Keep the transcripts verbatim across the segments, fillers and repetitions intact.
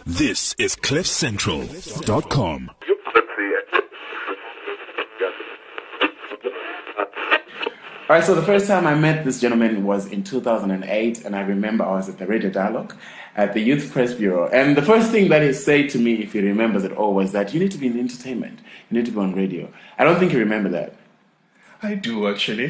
This is cliff central dot com. All right, so the first time I met this gentleman was in two thousand eight, and I remember I was at the Radio Dialogue at the Youth Press Bureau. And the first thing that he said to me, if he remembers it all, was that you need to be in entertainment. You need to be on radio. I don't think you remember that. I do, actually.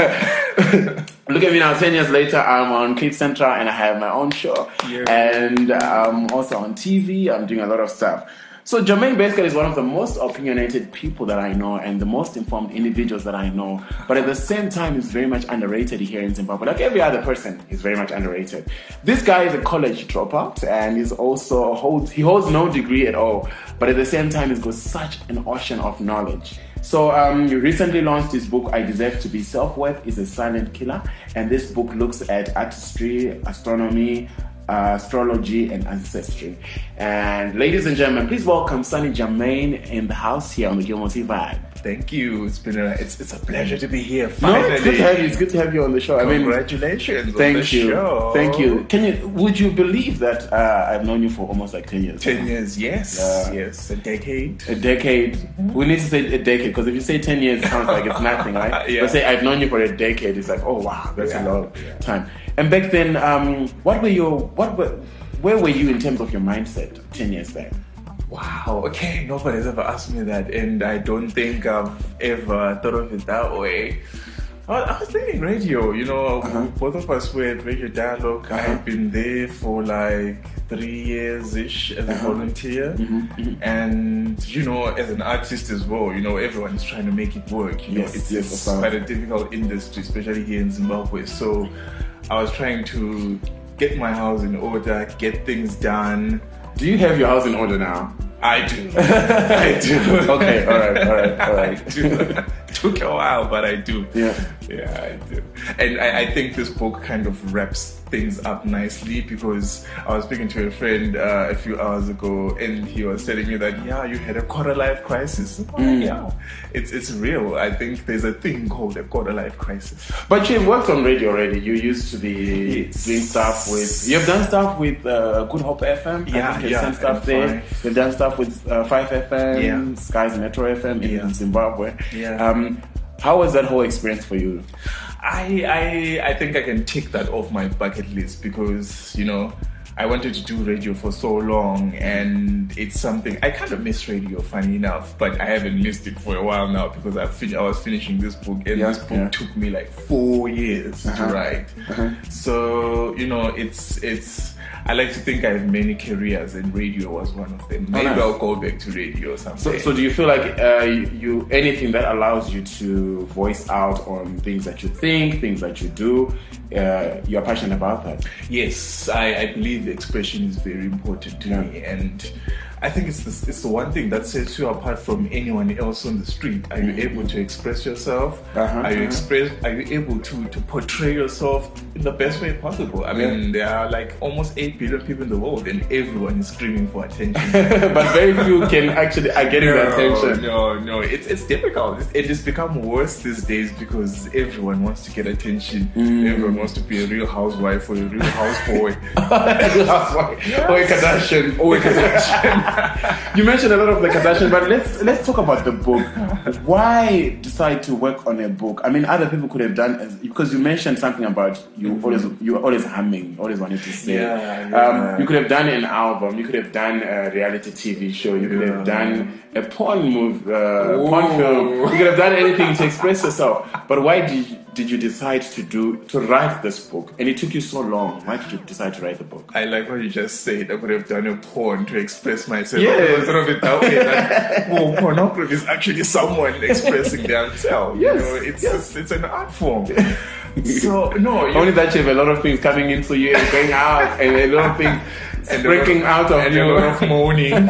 Look at me now, ten years later, I'm on Cliff Central and I have my own show. Yeah. And I'm also on T V, I'm doing a lot of stuff. So Jermaine basically is one of the most opinionated people that I know and the most informed individuals that I know. But at the same time, he's very much underrated here in Zimbabwe. Like every other person, he's very much underrated. This guy is a college dropout and he's also holds he holds no degree at all. But at the same time, he's got such an ocean of knowledge. So um, he recently launched his book, I Deserve to Be Self-Worth is a Silent Killer. And this book looks at artistry, astronomy, uh, astrology, and ancestry. And ladies and gentlemen, please welcome Sunny Jermaine in the house here on the Gilmore T Vibe. Thank you. It's been a it's it's a pleasure to be here. Finally. No, it's good to have you. It's good to have you on the show. Congratulations! I mean, thank on the you. Show. Thank you. Can you? Would you believe that uh, I've known you for almost like ten years? Ten years, yes, uh, yes, a decade. A decade. Mm-hmm. We need to say a decade because if you say ten years, it sounds like it's nothing, right? Yeah. But say I've known you for a decade, it's like, oh wow, that's yeah. a long yeah. time. And back then, um, what were your what were where were you in terms of your mindset ten years back? Wow, okay, nobody's ever asked me that, and I don't think I've ever thought of it that way. I was doing radio, you know, uh-huh. both of us were at Radio Dialogue. Uh-huh. I had been there for like three years-ish as a uh-huh. volunteer. Mm-hmm. Mm-hmm. And, you know, as an artist as well, you know, everyone's trying to make it work. You yes, know, it's, yes, it's quite a difficult industry, especially here in Zimbabwe. So I was trying to get my house in order, get things done. Do you have your house in order now? I do. I do. Okay, all right, all right, all right. I do. Took a while, but I do. Yeah. Yeah, I do. And I, I think this book kind of wraps things up nicely because I was speaking to a friend uh, a few hours ago and he was telling me that, yeah, you had a quarter life crisis. Mm. Yeah, it's it's real. I think there's a thing called a quarter life crisis. But you've worked on radio already. You used to be yes. doing stuff with, you've done stuff with uh, Good Hope F M. Yeah, I think you've yeah. done stuff there. You've done stuff with uh, five F M, yeah. Skies Metro F M in yeah. Zimbabwe. Yeah. Um, how was that whole experience for you? I, I I think I can tick that off my bucket list because, you know, I wanted to do radio for so long and it's something, I kind of miss radio, funny enough, but I haven't missed it for a while now because I, fin- I was finishing this book and yeah, this book yeah. took me like four years uh-huh. to write. Uh-huh. So, you know, it's it's. I like to think I have many careers and radio was one of them. Maybe oh, nice. I'll go back to radio someday. So, so do you feel like uh, you anything that allows you to voice out on things that you think, things that you do, uh, you're passionate about that? Yes, I, I believe expression is very important to yeah. me, and I think it's the, it's the one thing that sets you apart from anyone else on the street. Are you able to express yourself? Uh-huh, are you uh-huh. express? Are you able to, to portray yourself in the best way possible? I mean, yeah. there are like almost eight billion people in the world, and everyone is screaming for attention. But very few can actually are getting no, the attention. No, no, it's it's difficult. It's, it has become worse these days because everyone wants to get attention. Mm. Everyone wants to be a real housewife or a real houseboy, real housewife, yes. or a Kardashian, or a Kardashian. You mentioned a lot of the Kardashian, but let's let's talk about the book. Why decide to work on a book? I mean, other people could have done as, because you mentioned something about you mm-hmm. always you were always humming, always wanted to say. Yeah, yeah. Um, you could have done an album. You could have done a reality T V show. You could yeah. have done a porn move, uh, porn film. You could have done anything to express yourself. But why did you, did you decide to do to write this book? And it took you so long. Why did you decide to write the book? I like what you just said. I could have done a porn to express myself. Yes. Sort of it that way. That, well, pornography is actually someone expressing themselves. Yes. You know, it's, yes. it's it's an art form. So no, you only that you have a lot of things coming into you and going out, and a lot of things breaking out of and you. A lot of moaning.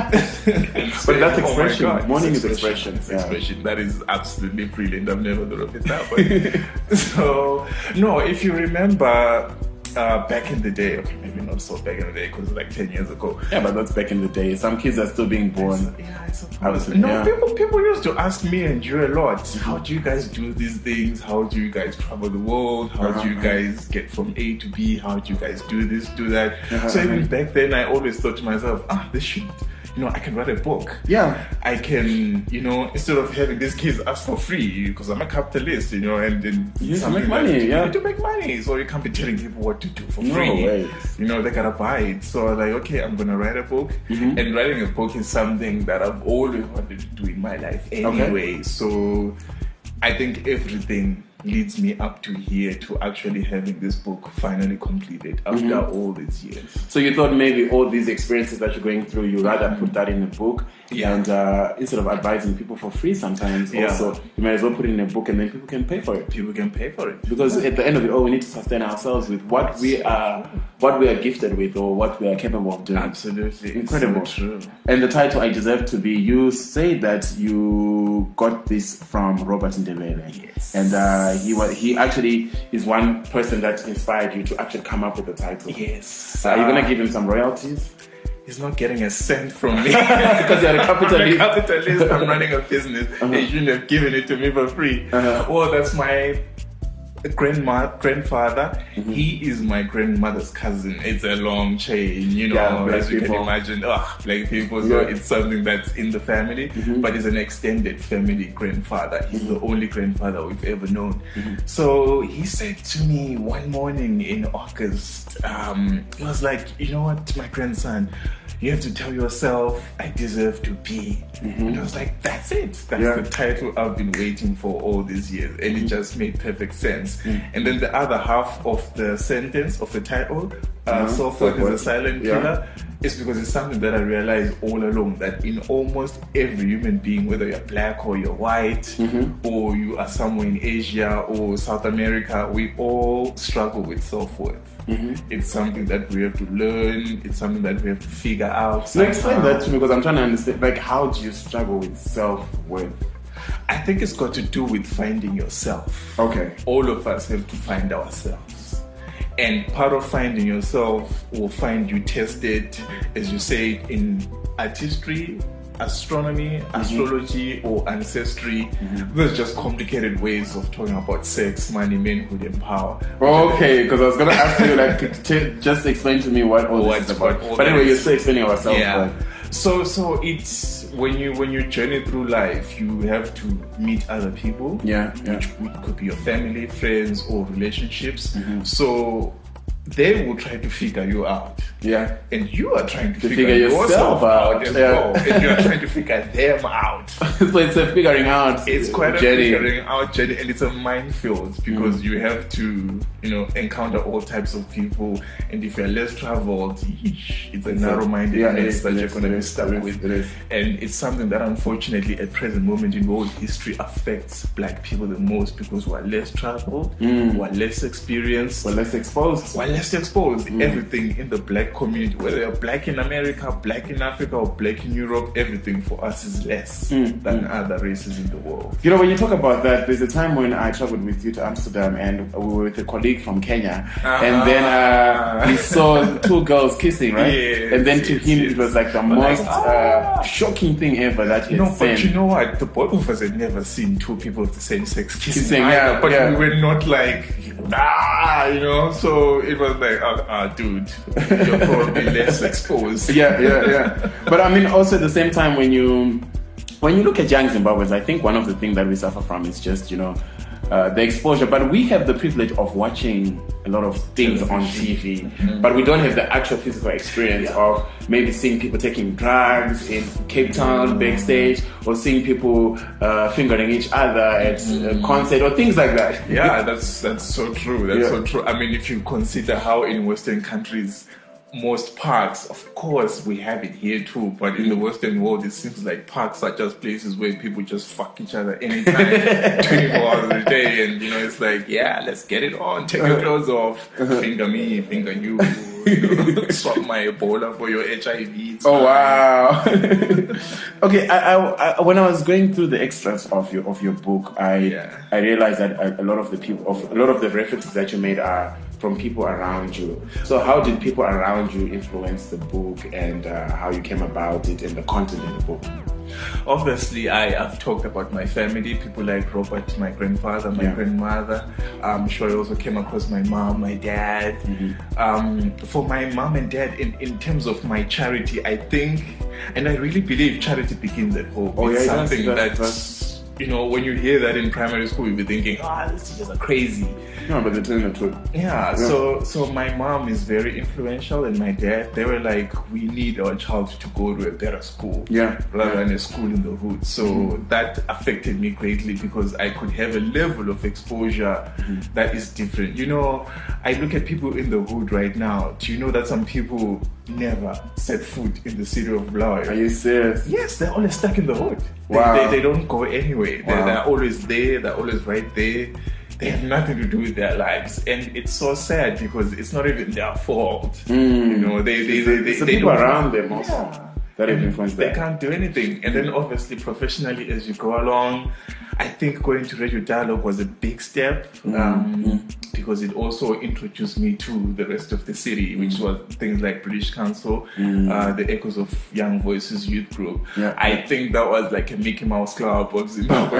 But that's expression. Oh Moaning is expression. expression. It's expression. Yeah. That is absolutely brilliant. I've never thought of it that way. So no, if you remember, uh, back in the day, okay, maybe not so back in the day because it's like ten years ago. Yeah, but that's back in the day. Some kids are still being born. Yeah, I suppose. Obviously, No, yeah. people people used to ask me and you a lot. How do you guys do these things? How do you guys travel the world? How Uh-huh. do you guys get from A to B? How do you guys do this, do that? Uh-huh. So even back then, I always thought to myself, ah, this should. You know, I can write a book. Yeah. I can, you know, instead of having these kids ask for free, because I'm a capitalist, you know, and, and You need to something make money, that- yeah. You need to make money, so you can't be telling people what to do for No free. way. You know, they gotta buy it. So I was like, okay, I'm gonna write a book, Mm-hmm. and writing a book is something that I've always wanted to do in my life anyway. So I think everything leads me up to here to actually having this book finally completed after Mm-hmm. all these years. So you thought maybe all these experiences that you're going through, you rather put that in a book, Yeah. and uh, instead of advising people for free, sometimes Yeah. also you might as well put it in a book, and then people can pay for it. People can pay for it. Because at the end of it all, we need to sustain ourselves with what we are, what we are gifted with, or what we are capable of doing. Absolutely. Incredible. It's so true. And the title, I Deserve to Be, you say that you got this from Robert Ndebele. Yes. And uh, he was he actually is one person that inspired you to actually come up with the title. Yes. Uh, are you going Uh, to give him some royalties? He's not getting a cent from me. Because you're a I'm a capitalist. capitalist. I'm running a business. They shouldn't have given it to me for free. Uh-huh. Well, that's my grandma, grandfather. Mm-hmm. He is my grandmother's cousin. It's a long chain, you know, Yeah, black as you people. can imagine. Ugh, black people. So Yeah. Mm-hmm. it's something that's in the family, but it's an extended family grandfather. He's the only grandfather we've ever known. Mm-hmm. So he said to me one morning in August, um, he was like, you know what, my grandson, you have to tell yourself, I deserve to be. And I was like, that's it. That's Yeah. the title I've been waiting for all these years. And it just made perfect sense. And then the other half of the sentence of the title, uh, Mhm. So Forth is So a Silent Yeah. Killer, is because it's something that I realized all along that in almost every human being, whether you're black or you're white, or you are somewhere in Asia or South America, we all struggle with self-worth. It's something that we have to learn. It's something that we have to figure out. So explain somehow. that to me, because I'm trying to understand, like, how do you struggle with self-worth? I think it's got to do with finding yourself. Okay. All of us have to find ourselves. And part of finding yourself will find you tested, as you say, in artistry, astronomy, astrology, or ancestry. There's just complicated ways of talking about sex, money, manhood, and power. Okay, because I was gonna ask you, like, t- just explain to me what all What- this is about. what all But that anyway, you're is. still explaining ourselves. Yeah. Like, So so it's when you when you journey through life, you have to meet other people. yeah, yeah. Which could be your family, friends, or relationships. Mm-hmm. So they will try to figure you out. Yeah. And you are trying to, To figure, figure yourself, yourself out, out, as yeah. well. And you're trying to figure them out. So it's a figuring out. It's quite a journey. figuring out journey, and it's a minefield because you have to, you know, encounter all types of people. And if you're less traveled, yeesh, it's a It's a- narrow-mindedness yeah, it is, that it you're is, going to it be is, stuck it is, with. it is. And it's something that, unfortunately, at present moment in world history, affects black people the most because we're less traveled, we're less experienced, Well, let's expose. we're less exposed. Everything in the black community, whether you're black in America, black in Africa, or black in Europe, everything for us is less than other races in the world. You know, when you talk about that, there's a time when I traveled with you to Amsterdam, and we were with a colleague from Kenya, and then uh, we saw two girls kissing, right? Yes, and then to yes, him, yes. it was like the But like, most ah. uh, shocking thing ever that he had No, seen. but you know what? The both of us had never seen two people of the same sex kissing. Kissing, either, yeah, but yeah. we were not like, ah, you know. So it was like, ah, ah dude, you're probably less exposed. yeah, yeah, yeah. But I mean, also at the same time, when you when you look at young Zimbabweans, I think one of the things that we suffer from is just, you know, uh, the exposure. But we have the privilege of watching a lot of things on T V, but we don't have the actual physical experience of maybe seeing people taking drugs in Cape Town backstage, or seeing people uh, fingering each other at a concert, or things like that. Yeah, that's that's so true. That's Yeah. so true. I mean, if you consider how in Western countries, most parks, of course, we have it here too, but in the Western world, it seems like parks are just places where people just fuck each other anytime, twenty-four hours a day, and you know, it's like, yeah, let's get it on. Take your clothes off, finger me, finger you. You know, swap my Ebola for your H I V. It's Oh fine. wow! Okay, I, I, I, when I was going through the extras of your of your book, I Yeah. I realized that a, a lot of the people, of a lot of the references that you made are from people around you. So how did people around you influence the book, and uh, how you came about it and the content in the book? Obviously, I have talked about my family, people like Robert, my grandfather, my Yeah. grandmother. I'm sure I also came across my mom, my dad. Mm-hmm. Um, for my mom and dad, in, in terms of my charity, I think, and I really believe charity begins at home. Oh, it's yeah, something that's- that's, that's- you know, when you hear that in primary school, you'll be thinking, ah, oh, this is just crazy. No, but they're telling the truth. Yeah, Yeah. so so my mom is very influential, and my dad, they were like, we need our child to go to a better school, Yeah. rather than a school in the hood. So Mm-hmm. that affected me greatly, because I could have a level of exposure Mm-hmm. that is different. You know, I look at people in the hood right now. Do you know that some people never set foot in the city of Bulawayo? Are you serious? Yes, they're always stuck in the hood. They, Wow. they, they don't go anywhere. They're, Wow. they're always there. They're always right there. They have nothing to do with their lives, and it's so sad because it's not even their fault. You know, they they they, they, It's the they people don't around them also Yeah. that have influenced They that. can't do anything. And then obviously professionally, as you go along, I think going to Radio Dialogue was a big step, um, because it also introduced me to the rest of the city, which was things like British Council, uh, the Echoes of Young Voices Youth Group. Yeah. I think that was like a Mickey Mouse Club of Zimbabwe.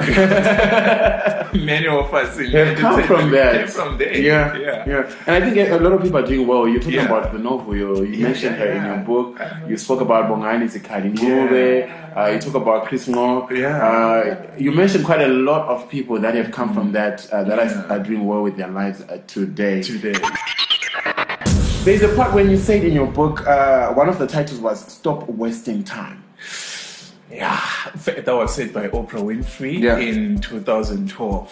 Many of us in Have come entertainment from that. came from there. Yeah, yeah. yeah. And I think a lot of people are doing well. You're talking Yeah. about the novel. You, you Yeah, mentioned her in yeah. your book. You spoke about Bongani Zikali Ngube. Uh, you talk about Chris Ngo. Yeah. Uh, you mentioned quite a lot of people that have come from that uh, that Yeah. are, are doing well with their lives uh, today. Today. There's a part when you said in your book, uh, one of the titles was "Stop Wasting Time." Yeah, in fact, that was said by Oprah Winfrey Yeah. in two thousand twelve.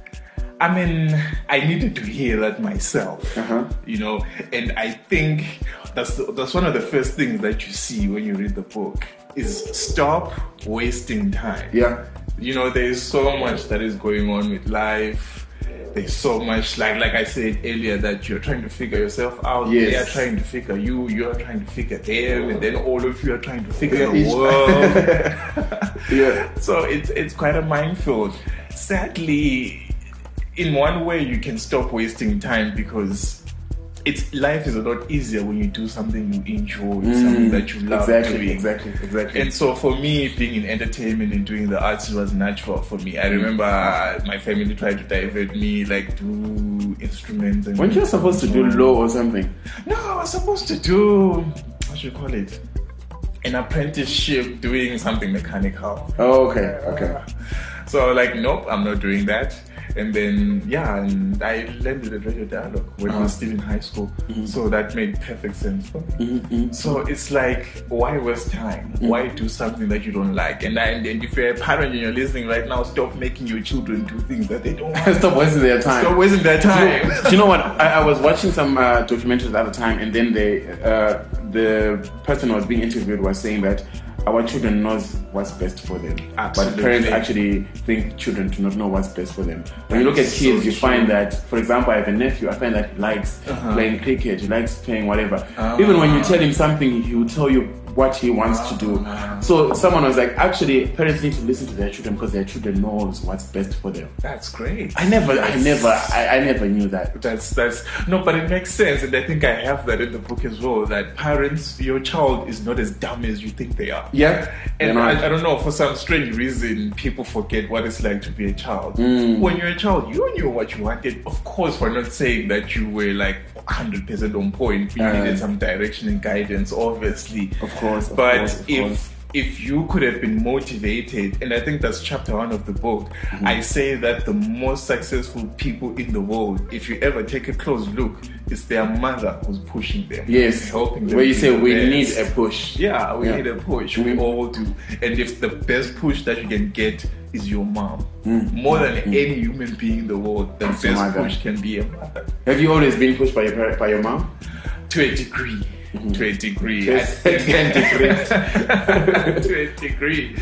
I mean, I needed to hear that myself, Uh-huh. you know, and I think that's the, that's one of the first things that you see when you read the book is stop wasting time. Yeah. You know, there is so much that is going on with life. There's so much, like like I said earlier, that you're trying to figure yourself out. Yes. They are trying to figure you. You're trying to figure them, and then all of you are trying to figure Yeah, the each- world. Yeah. So it's it's quite a minefield. Sadly, in one way, you can stop wasting time because it's life is a lot easier when you do something you enjoy, something that you love Exactly, doing. exactly, exactly. And so for me, being in entertainment and doing the arts was natural for me. I remember uh, my family tried to divert me, like do instruments. And Weren't you supposed to do law or something? No, I was supposed to do, what should you call it? An apprenticeship doing something mechanical. Oh, okay, okay. So like, nope, I'm not doing that. And then, yeah, and I landed at Radio Dialogue when I was still in high school. So that made perfect sense for me. So it's like, why waste time? Why do something that you don't like? And, and, and if you're a parent and you're listening right now, stop making your children do things that they don't want. Stop wasting their time. Stop wasting their time. Do you know what? I, I was watching some uh, documentaries the other time, and then they, uh, the person who was being interviewed was saying that our children knows what's best for them, Absolutely. but parents actually think children do not know what's best for them. When you look at That's kids, so you true. find that, for example, I have a nephew. I find that he likes Uh-huh. playing cricket, he likes playing whatever. Ah. Even when you tell him something, he will tell you what he wants to do. Ah. So someone was like, actually, parents need to listen to their children because their children knows what's best for them. That's great. I never, I That's- never, I, I never knew that. That's that's no, but it makes sense, and I think I have that in the book as well. That parents, your child is not as dumb as you think they are. Yeah, And they're not. I, I don't know, for some strange reason, people forget what it's like to be a child. Mm. When you're a child, you knew what you wanted. Of course, we're not saying that you were like one hundred percent on point. You Uh, needed some direction and guidance, obviously. Of course, of but course, of if course. if you could have been motivated, and I think that's chapter one of the book, Mm-hmm. I say that the most successful people in the world, if you ever take a close look, it's their mother who's pushing them. Yes, helping them. where you be say the we best. need a push. Yeah, we Yeah. need a push. Mhm. We all do. And if the best push that you can get is your mom, more than any human being in the world, the It's your best mother. push can be a mother. Have you always been pushed by your par- by your mom? To a degree. To a degree. Yes, I think- to a degree.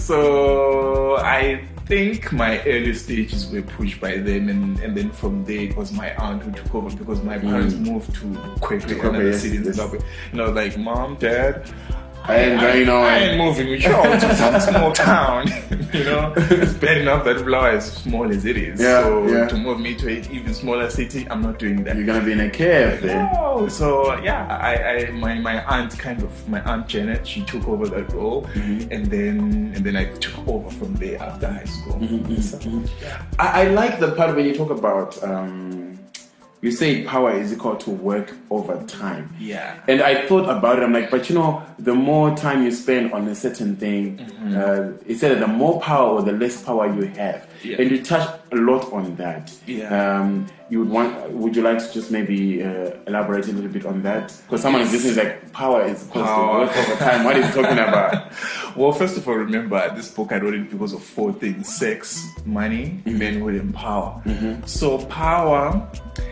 So I think my early stages were pushed by them, and, and then from there it was my aunt who took over because my parents moved to Kwekwe, Kwekwe, another yes, city in yes. Zimbabwe. And I was like, Mom, Dad, I ain't going on. I ain't moving with you to some small town. You know, it's bad enough that Bulawayo is small as it is. Yeah, so yeah. to move me to an even smaller city, I'm not doing that. You're gonna be in a cave there. No. So yeah, I, I my, my aunt kind of my aunt Janet, she took over that role, Mm-hmm. and then and then I took over from there after high school. Mm-hmm. So, yeah. I, I like the part when you talk about um, you say power is equal to work over time. Yeah. And I thought about it. I'm like, but you know, the more time you spend on a certain thing, Mm-hmm. uh, it's either the more power or the less power you have. Yeah. And you touch a lot on that. Yeah. Um, you would want? Would you like to just maybe uh, elaborate a little bit on that? Because someone is listening is like, power is equal to Power. work over time. What is he talking about? Well, first of all, remember this book I wrote it because of four things: sex, money, manhood, and power. So power.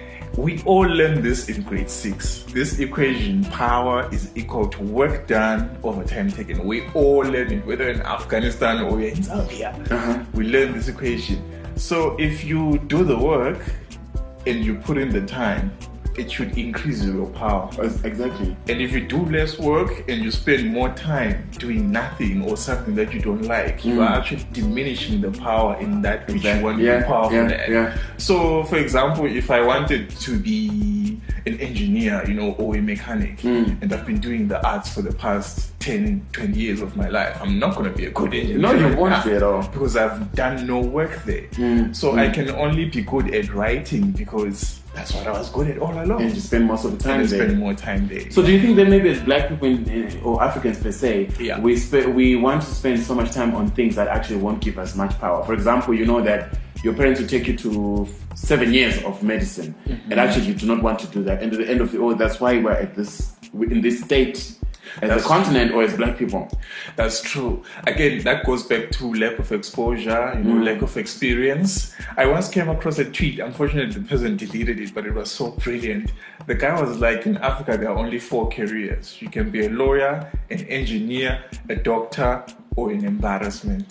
We all learned this in grade six. This equation, power is equal to work done over time taken. We all learn it, whether in Afghanistan or in Zambia. Uh-huh. We learn this equation. So if you do the work and you put in the time, it should increase your power. Exactly. And if you do less work and you spend more time doing nothing or something that you don't like, you are actually diminishing the power in that which Exactly. you want to Yeah, be powerful yeah, at. yeah. So, for example, if I wanted to be an engineer, you know, or a mechanic, and I've been doing the arts for the past ten, twenty years of my life, I'm not going to be a good engineer. No, you won't Yeah, be at all. because I've done no work there. So I can only be good at writing because that's what I was good at all along. And you spend most of the time And there. spend more time there. So do you think that maybe as black people in, in- or Africans per se, Yeah. we spe- we want to spend so much time on things that actually won't give us much power? For example, you know that your parents will take you to seven years of medicine, Mm-hmm. and actually you do not want to do that. And at the end of it all, that's why we're at this in this state as That's a continent or as black people. That's true. Again, that goes back to lack of exposure, you know, Mm. lack of experience. I once came across a tweet. Unfortunately, the person deleted it, but it was so brilliant. The guy was like, in Africa, there are only four careers. You can be a lawyer, an engineer, a doctor, or an embarrassment.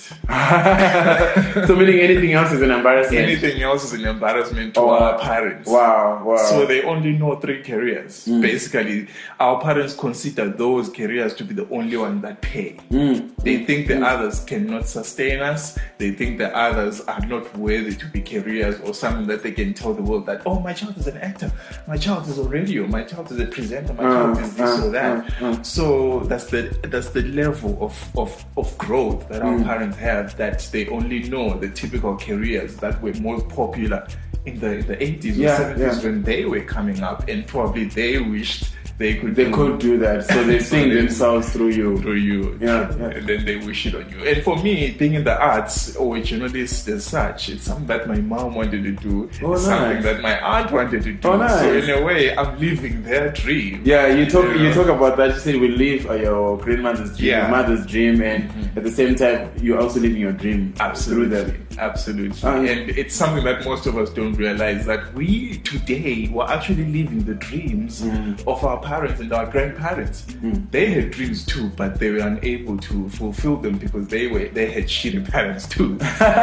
So meaning anything else is an embarrassment. Anything else is an embarrassment to Oh, our parents. Wow, wow. So they only know three careers. Mm. Basically, our parents consider those careers to be the only ones that pay. Mm. They think the others cannot sustain us. They think the others are not worthy to be careers or something that they can tell the world that, oh, my child is an actor, my child is a radio, my child is a presenter, my Uh, child is this uh, or that. uh, uh. So that's the that's the level of, of, of growth that our parents have, that they only know the typical careers that were more popular in the, the eighties Yeah, or seventies yeah. when they were coming up, and probably they wished they could They do could do that, so they sing they- themselves through you. through you, Yeah, yeah. and then they wish it on you. And for me, being in the arts or journalist as such, it's something that my mom wanted to do. Oh, it's nice. something that my aunt wanted to do. Oh, nice. So in a way, I'm living their dream. Yeah, you talk You you know? talk about that. You said we live uh, your grandmother's dream, Yeah. your mother's dream, and at the same time, you're also living your dream through Absolutely, them. absolutely. Um, and it's something that most of us don't realize, that we today were actually living the dreams Mm. of our parents and our grandparents. They had dreams too, but they were unable to fulfill them because they were they had shitty parents too.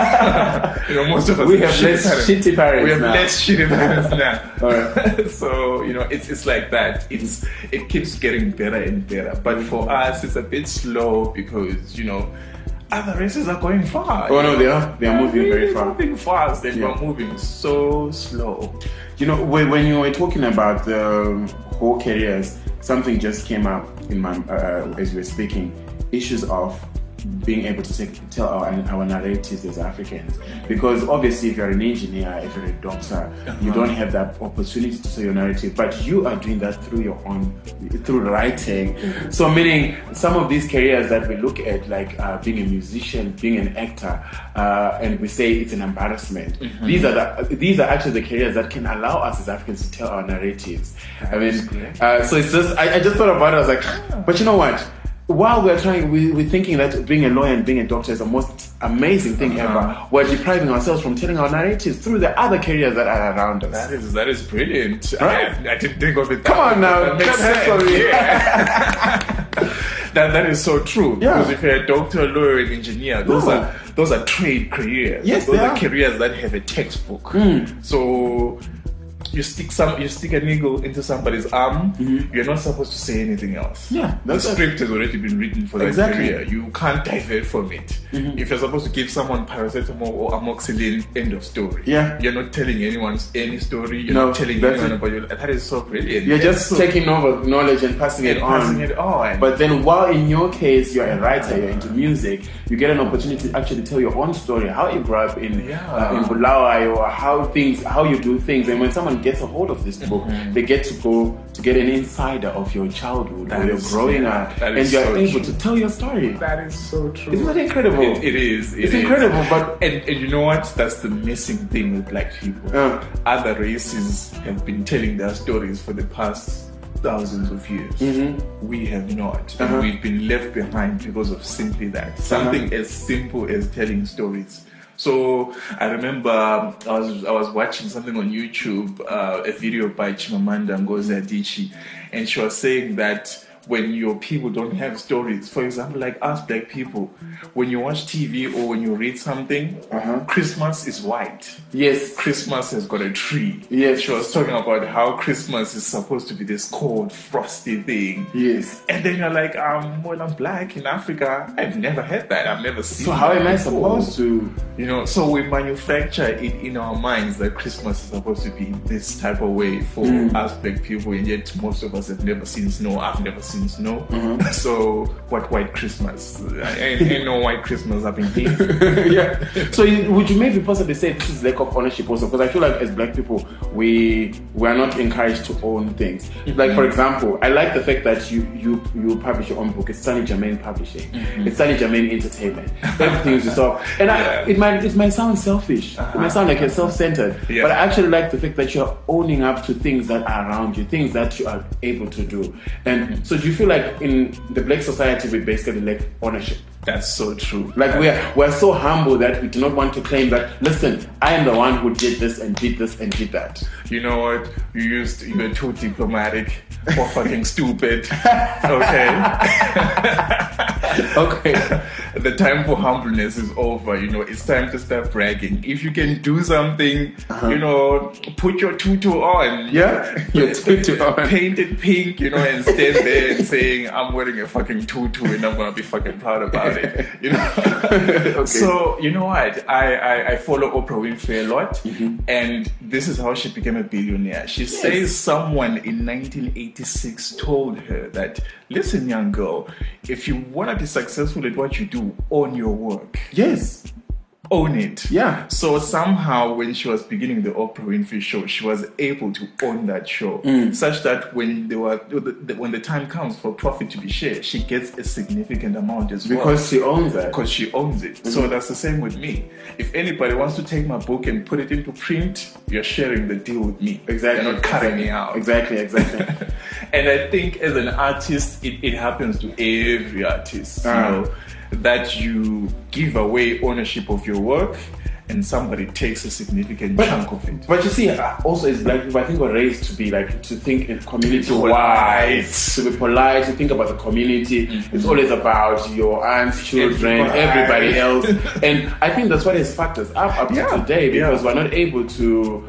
You know, most of us We have shitty less shitty parents We have now. less shitty parents now. All right. So you know, it's it's like that. It's it keeps getting better and better. But for us, it's a bit slow because you know, other races are going far. Oh you no, know? they are they are moving Really very far. moving fast, and Yeah. we're moving so slow. You know, when, when you were talking about the whole careers, something just came up in my uh, as you were speaking. Issues of being able to take, tell our, our narratives as Africans, because obviously if you're an engineer, if you're a doctor, you don't have that opportunity to tell your narrative, but you are doing that through your own, through writing. So meaning some of these careers that we look at, like uh, being a musician, being an actor, uh, and we say it's an embarrassment. Mm-hmm. These are the these are actually the careers that can allow us as Africans to tell our narratives. I mean, uh, so it's just I, I just thought about it. I was like, but you know what? While we're trying, we, we're thinking that being a lawyer and being a doctor is the most amazing thing Uh-huh. ever. We're depriving ourselves from telling our narratives through the other careers that are around us. That is that is brilliant. Right. I, I didn't think of it. That Come on way, now, but that makes clap hands for sense. me. Yeah. that that is so true. Yeah. Because if you're a doctor, lawyer, and engineer, those No. are those are trade careers. Yes, those they are are. careers that have a textbook. Mm. So you stick some, you stick a needle into somebody's arm. Mm-hmm. You're not supposed to say anything else. Yeah, the script has already been written for that exactly. career. You can't divert from it. Mm-hmm. If you're supposed to give someone paracetamol or amoxicillin, end of story. Yeah, you're not telling anyone any story. You're no, not telling anyone it. about your. That is so brilliant. You're that's just so, taking over knowledge and passing and it on. Passing it on. But then, while in your case you're a writer, you're into music, you get an opportunity to actually tell your own story, how you grew up in yeah. uh, in Bulawayo, or how things, how you do things. And when someone gets a hold of this book, mm-hmm. they get to go to get an insider of your childhood, that where you're growing yeah, up, and you're so able true. to tell your story. That is so true. Isn't that incredible? It, it is. It it's is. incredible, but and, and you know what? That's the missing thing with black people. Uh, Other races have been telling their stories for the past thousands of years. Mm-hmm. We have not. Uh-huh. And we've been left behind because of simply that. Something uh-huh. as simple as telling stories. So I remember um, I was I was watching something on YouTube, uh, a video by Chimamanda Ngozi Adichie, and she was saying that when your people don't have stories, for example, like us black people, when you watch T V or when you read something, uh-huh. Christmas is white. Yes. Christmas has got a tree. Yes. She was talking about how Christmas is supposed to be this cold, frosty thing. Yes. And then you're like, um, well, I'm black in Africa. I've never had that. I've never seen So how that am I before. supposed to? You know, so we manufacture it in our minds that Christmas is supposed to be this type of way for mm. us black people, and yet most of us have never seen snow. I've never seen snow. Mm-hmm. So what white Christmas? Ain't, ain't no white Christmas up in here. Yeah. So you, would you maybe possibly say this is lack of ownership also? Because I feel like as black people, we we are not encouraged to own things. Mm-hmm. Like for example, I like the fact that you you you publish your own book. It's Sunny Germain Publishing. Mm-hmm. It's Sunny Germain Entertainment. Everything is yourself. And yeah. I, it might it might sound selfish. Uh-huh. It might sound like you're self-centered. Yeah. But I actually like the fact that you're owning up to things that are around you, things that you are able to do. And mm-hmm. so do you feel like in the black society we basically lack ownership? That's so true. Like we're we're so humble that we do not want to claim that, listen, I am the one who did this and did this and did that. You know what? You used you were too diplomatic or fucking stupid. Okay. Okay. The time for humbleness is over. You know, it's time to start bragging. If you can do something, uh-huh. you know, put your tutu on. Yeah, your tutu on. Paint it pink, you know, and stand there and saying, I'm wearing a fucking tutu and I'm gonna be fucking proud about it. You know. Okay. So you know what? I, I, I follow Oprah Winfrey a lot, mm-hmm. and this is how she became a billionaire. She yes. says someone in nineteen eighty-six told her that, listen, young girl, if you want to be successful at what you do, own your work. Yes. Own it. Yeah. So somehow when she was beginning the Oprah Winfrey show, she was able to own that show, mm. such that when they were when the time comes for profit to be shared, she gets a significant amount as because well. Because she owns it. Because she owns it. Mm-hmm. So that's the same with me. If anybody wants to take my book and put it into print, you're sharing the deal with me. Exactly. You're not cutting me out. Exactly, exactly. And I think as an artist, it, it happens to every artist, uh-huh. you know, that you give away ownership of your work and somebody takes a significant but, chunk of it. But you see, also as black people, I think we're raised to be like, to think in community-wise, to be polite, to think about the community. Mm-hmm. It's always about your aunts, children, everybody, everybody else. And I think that's what has fucked us up up yeah. to today, because yeah. we're not able to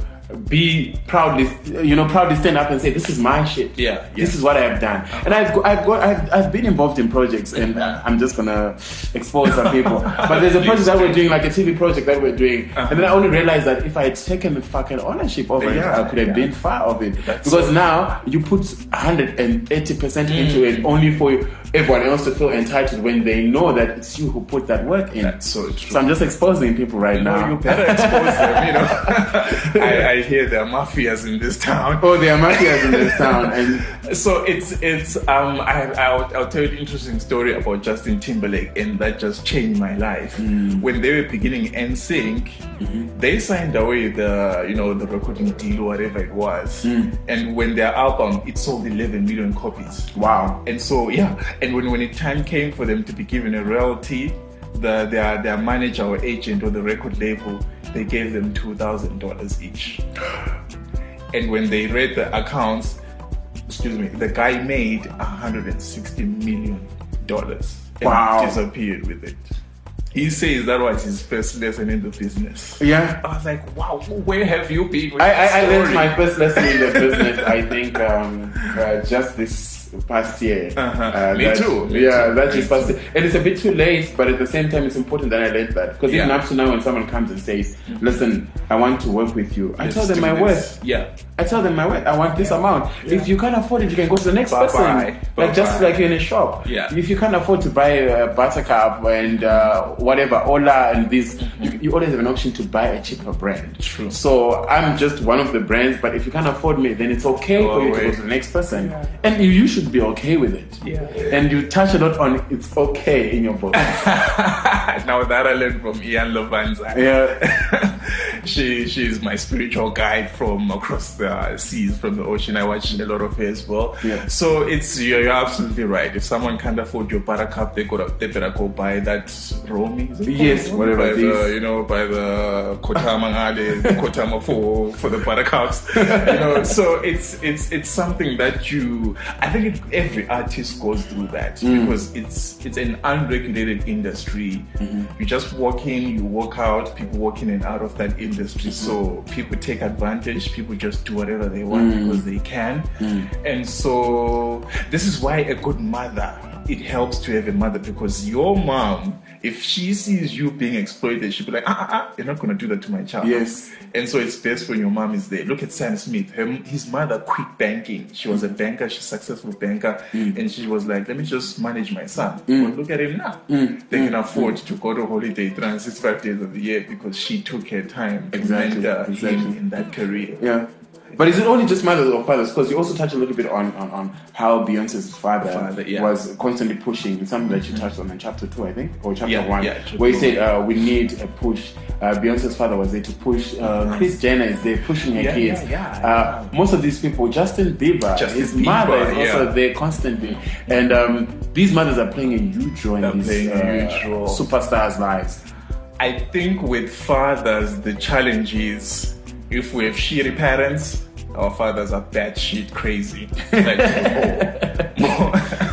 be proudly, you know, proudly stand up and say, this is my shit. Yeah, yeah. This is what I've done. And I've got, I've got, I've, I've been involved in projects, and uh, I'm just gonna expose some people. But there's a project that we're doing, like a T V project that we're doing, uh-huh. and then I only realized that if I had taken the fucking ownership of it, yeah, I could have yeah. been far of it. That's because so now you put one hundred eighty percent mm. into it only for everyone else to feel entitled when they know that it's you who put that work in. That's so true. So I'm just exposing people right no, now. You better expose them, you know. I, I hear there are mafias in this town. Oh, there are mafias in this town. And so it's it's um I I'll, I'll tell you an interesting story about Justin Timberlake, and that just changed my life. Mm. When they were beginning N Sync, mm-hmm. they signed away the you know the recording deal or whatever it was, mm. and when their album it sold eleven million copies. Wow! And so yeah, and when when it time came for them to be given a royalty, the their their manager or agent or the record label, they gave them two thousand dollars each. And when they read the accounts, excuse me, the guy made one hundred sixty million dollars and wow. disappeared with it. He says that was his first lesson in the business. Yeah. I was like, wow, where have you been? I, I, I learned my first lesson in the business, I think, um, uh, just this past year. Uh-huh. Uh, Me that, too. Me yeah, too. that Me just past too. year. And it's a bit too late, but at the same time, it's important that I learned that. Because even Yeah. up to now, when someone comes and says, listen, I want to work with you, I Let's tell them do my this. worth. Yeah. I tell them my worth. I want this amount. Yeah. If you can't afford it, you can go to the next Bye-bye. person. Bye-bye. Like just like you're in a shop. Yeah. If you can't afford to buy a Buttercup and uh, whatever, Ola and this, you, you always have an option to buy a cheaper brand. True. So I'm just one of the brands, but if you can't afford me, then it's okay Go for you to away. go to the next person. Yeah. And you, you should be okay with it. Yeah. And you touch a lot on it's okay in your book. Now that I learned from Ian Levanza. Yeah. she she's my spiritual guide from across the seas, from the ocean. I watch a lot of her as well. Yeah. So it's you're, you're absolutely right. If someone can't afford your Buttercup, they go they better go buy that Romy. Is it called Yes, Romy? whatever by it the, is. you know, by the Kotama Ngale, the Kotama for for the Buttercups. You know, so it's it's it's something that you. I think it, every artist goes through that because it's it's an unregulated industry. Mm-hmm. You just walk in, you walk out. People walk in and out of that industry. So people take advantage. People just do whatever they want because they can. And so this is why a good mother. It helps to have a mother because your mom, if she sees you being exploited, she'll be like, ah, ah, ah, you're not going to do that to my child. Yes. And so it's best when your mom is there. Look at Sam Smith. Her, his mother quit banking. She was a banker. She's a successful banker. Mm. And she was like, let me just manage my son. Mm. But look at him now. Mm. They can Mm. afford to go to holiday three hundred sixty-five days of the year because she took her time Exactly, to mentor exactly. him in that career. Yeah. But is it only just mothers or fathers? Because you also touch a little bit on, on, on how Beyonce's father, Father, yeah. was constantly pushing. It's something that you touched on in chapter two, I think, or chapter Yeah, one, yeah, chapter where you one. said uh, we need a push. Uh, Beyonce's father was there to push. Uh, Chris Jenner is there pushing her Yeah, kids. yeah, yeah, uh, most of these people, Justin Bieber, Justin his Bieber, mother is also yeah. there constantly. And um, these mothers are playing a huge role They're in these playing a uh, huge role. superstars' lives. I think with fathers, the challenge is if we have shitty parents, our fathers are batshit crazy. Like, oh.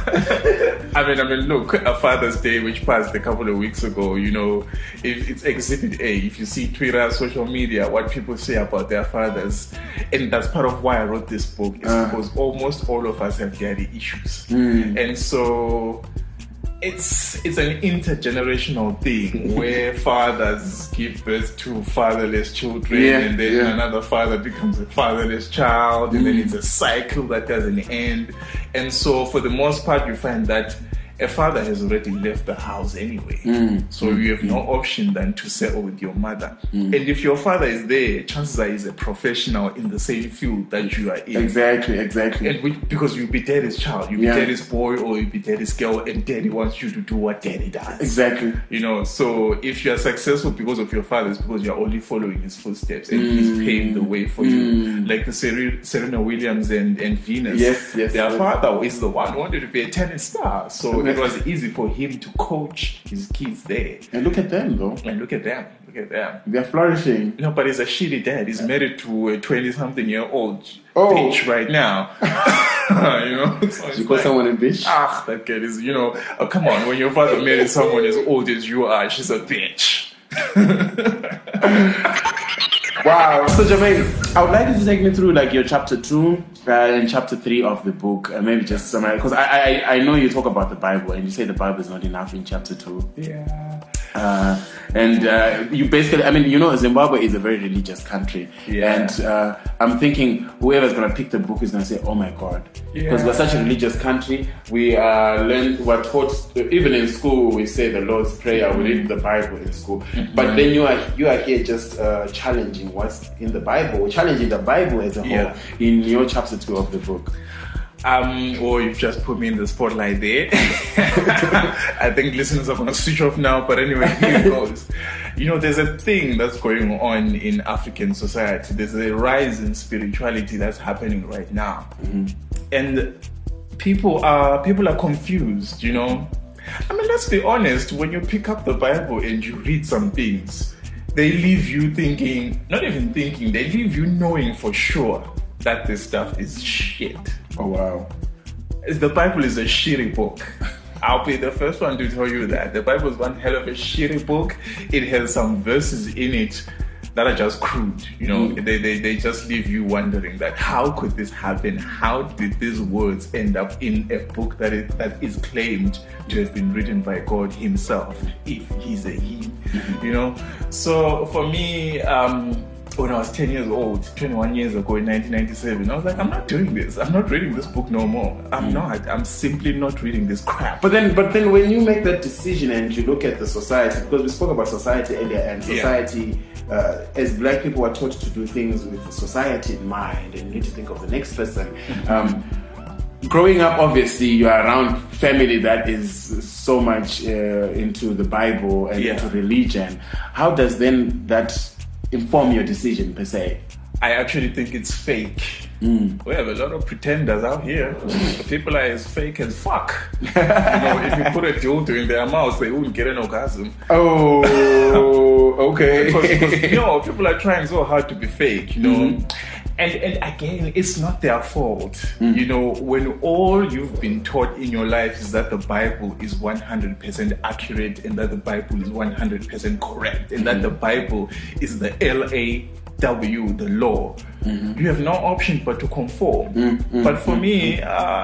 I mean, I mean, look, a Father's Day which passed a couple of weeks ago. You know, if it's Exhibit A. If you see Twitter, social media, what people say about their fathers, and that's part of why I wrote this book, is Uh. because almost all of us have daddy issues, Mm. and so. It's it's an intergenerational thing where fathers give birth to fatherless children, Yeah, and then yeah. another father becomes a fatherless child, and then it's a cycle that doesn't end. And so, for the most part, you find that a father has already left the house anyway, Mm. so you have no option than to settle with your mother. Mm. And if your father is there, chances are he's a professional in the same field that you are in. Exactly, exactly. And we, because you'll be daddy's child, you'll Yeah. be daddy's boy or you'll be daddy's girl, and daddy wants you to do what daddy does. Exactly. You know, so if you're successful because of your father, it's because you're only following his footsteps and he's paved the way for you. Like the Seri- Serena Williams and, and Venus. Yes, yes, Their yes. father is the one who wanted to be a tennis star. So it was easy for him to coach his kids there. And look at them, though. And look at them. Look at them. They're flourishing. No, but he's a shitty dad. He's married to a twenty-something-year-old Oh. bitch right now. You know? So it's You call like, someone a bitch? ah, that kid is, you know, oh, come on. When your father marries someone as old as you are, she's a bitch. Wow. So Jermaine, I would like you to take me through like your chapter two uh, and chapter three of the book, uh, maybe just summarize, because I, I I know you talk about the Bible and you say the Bible is not enough in chapter two. Yeah. Uh, and uh, you basically, I mean, you know, Zimbabwe is a very religious country. Yeah. And uh, I'm thinking whoever's going to pick the book is going to say, oh my God. Because Yeah. we're such a religious country. We uh, learn, we're taught, even in school, we say the Lord's Prayer, we read the Bible in school. Mm-hmm. But then you are you are here just uh, challenging what's in the Bible, challenging the Bible as a whole Yeah. in your chapter two of the book. Um, or you've just put me in the spotlight there. I think listeners are going to switch off now, but anyway, here it goes. You know, there's a thing that's going on in African society. There's a rise in spirituality that's happening right now. Mm-hmm. And people are people are confused, you know. I mean, let's be honest, when you pick up the Bible and you read some things, they leave you thinking, not even thinking, they leave you knowing for sure that this stuff is shit. Oh, wow. The Bible is a shitty book. I'll be the first one to tell you that. The Bible is one hell of a shitty book. It has some verses in it that are just crude, you know. Mm. They, they they just leave you wondering that how could this happen? How did these words end up in a book that is, that is claimed to have been written by God himself, if he's a he, mm-hmm. you know? So for me, um, when I was ten years old, twenty-one years ago in nineteen ninety-seven, I was like, I'm not doing this. I'm not reading this book no more. I'm mm. not. I'm simply not reading this crap. But then, but then when you make that decision and you look at the society, because we spoke about society earlier, and society, yeah. uh, as black people are taught to do things with society in mind, and you need to think of the next person. Mm-hmm. Um, growing up, obviously, you are around family that is so much uh, into the Bible and yeah. into religion. How does then that inform your decision per se? I actually think it's fake. Mm. We have a lot of pretenders out here. People are as fake as fuck. You know, if you put a dildo in their mouth, they wouldn't get an orgasm. Oh, okay. because, because, you know, people are trying so hard to be fake, you know. Mm-hmm. And, and again, it's not their fault. Mm. You know, when all you've been taught in your life is that the Bible is one hundred percent accurate and that the Bible is one hundred percent correct and mm. that the Bible is the L A W, the law, mm-hmm. you have no option but to conform. Mm-hmm. But for me, uh,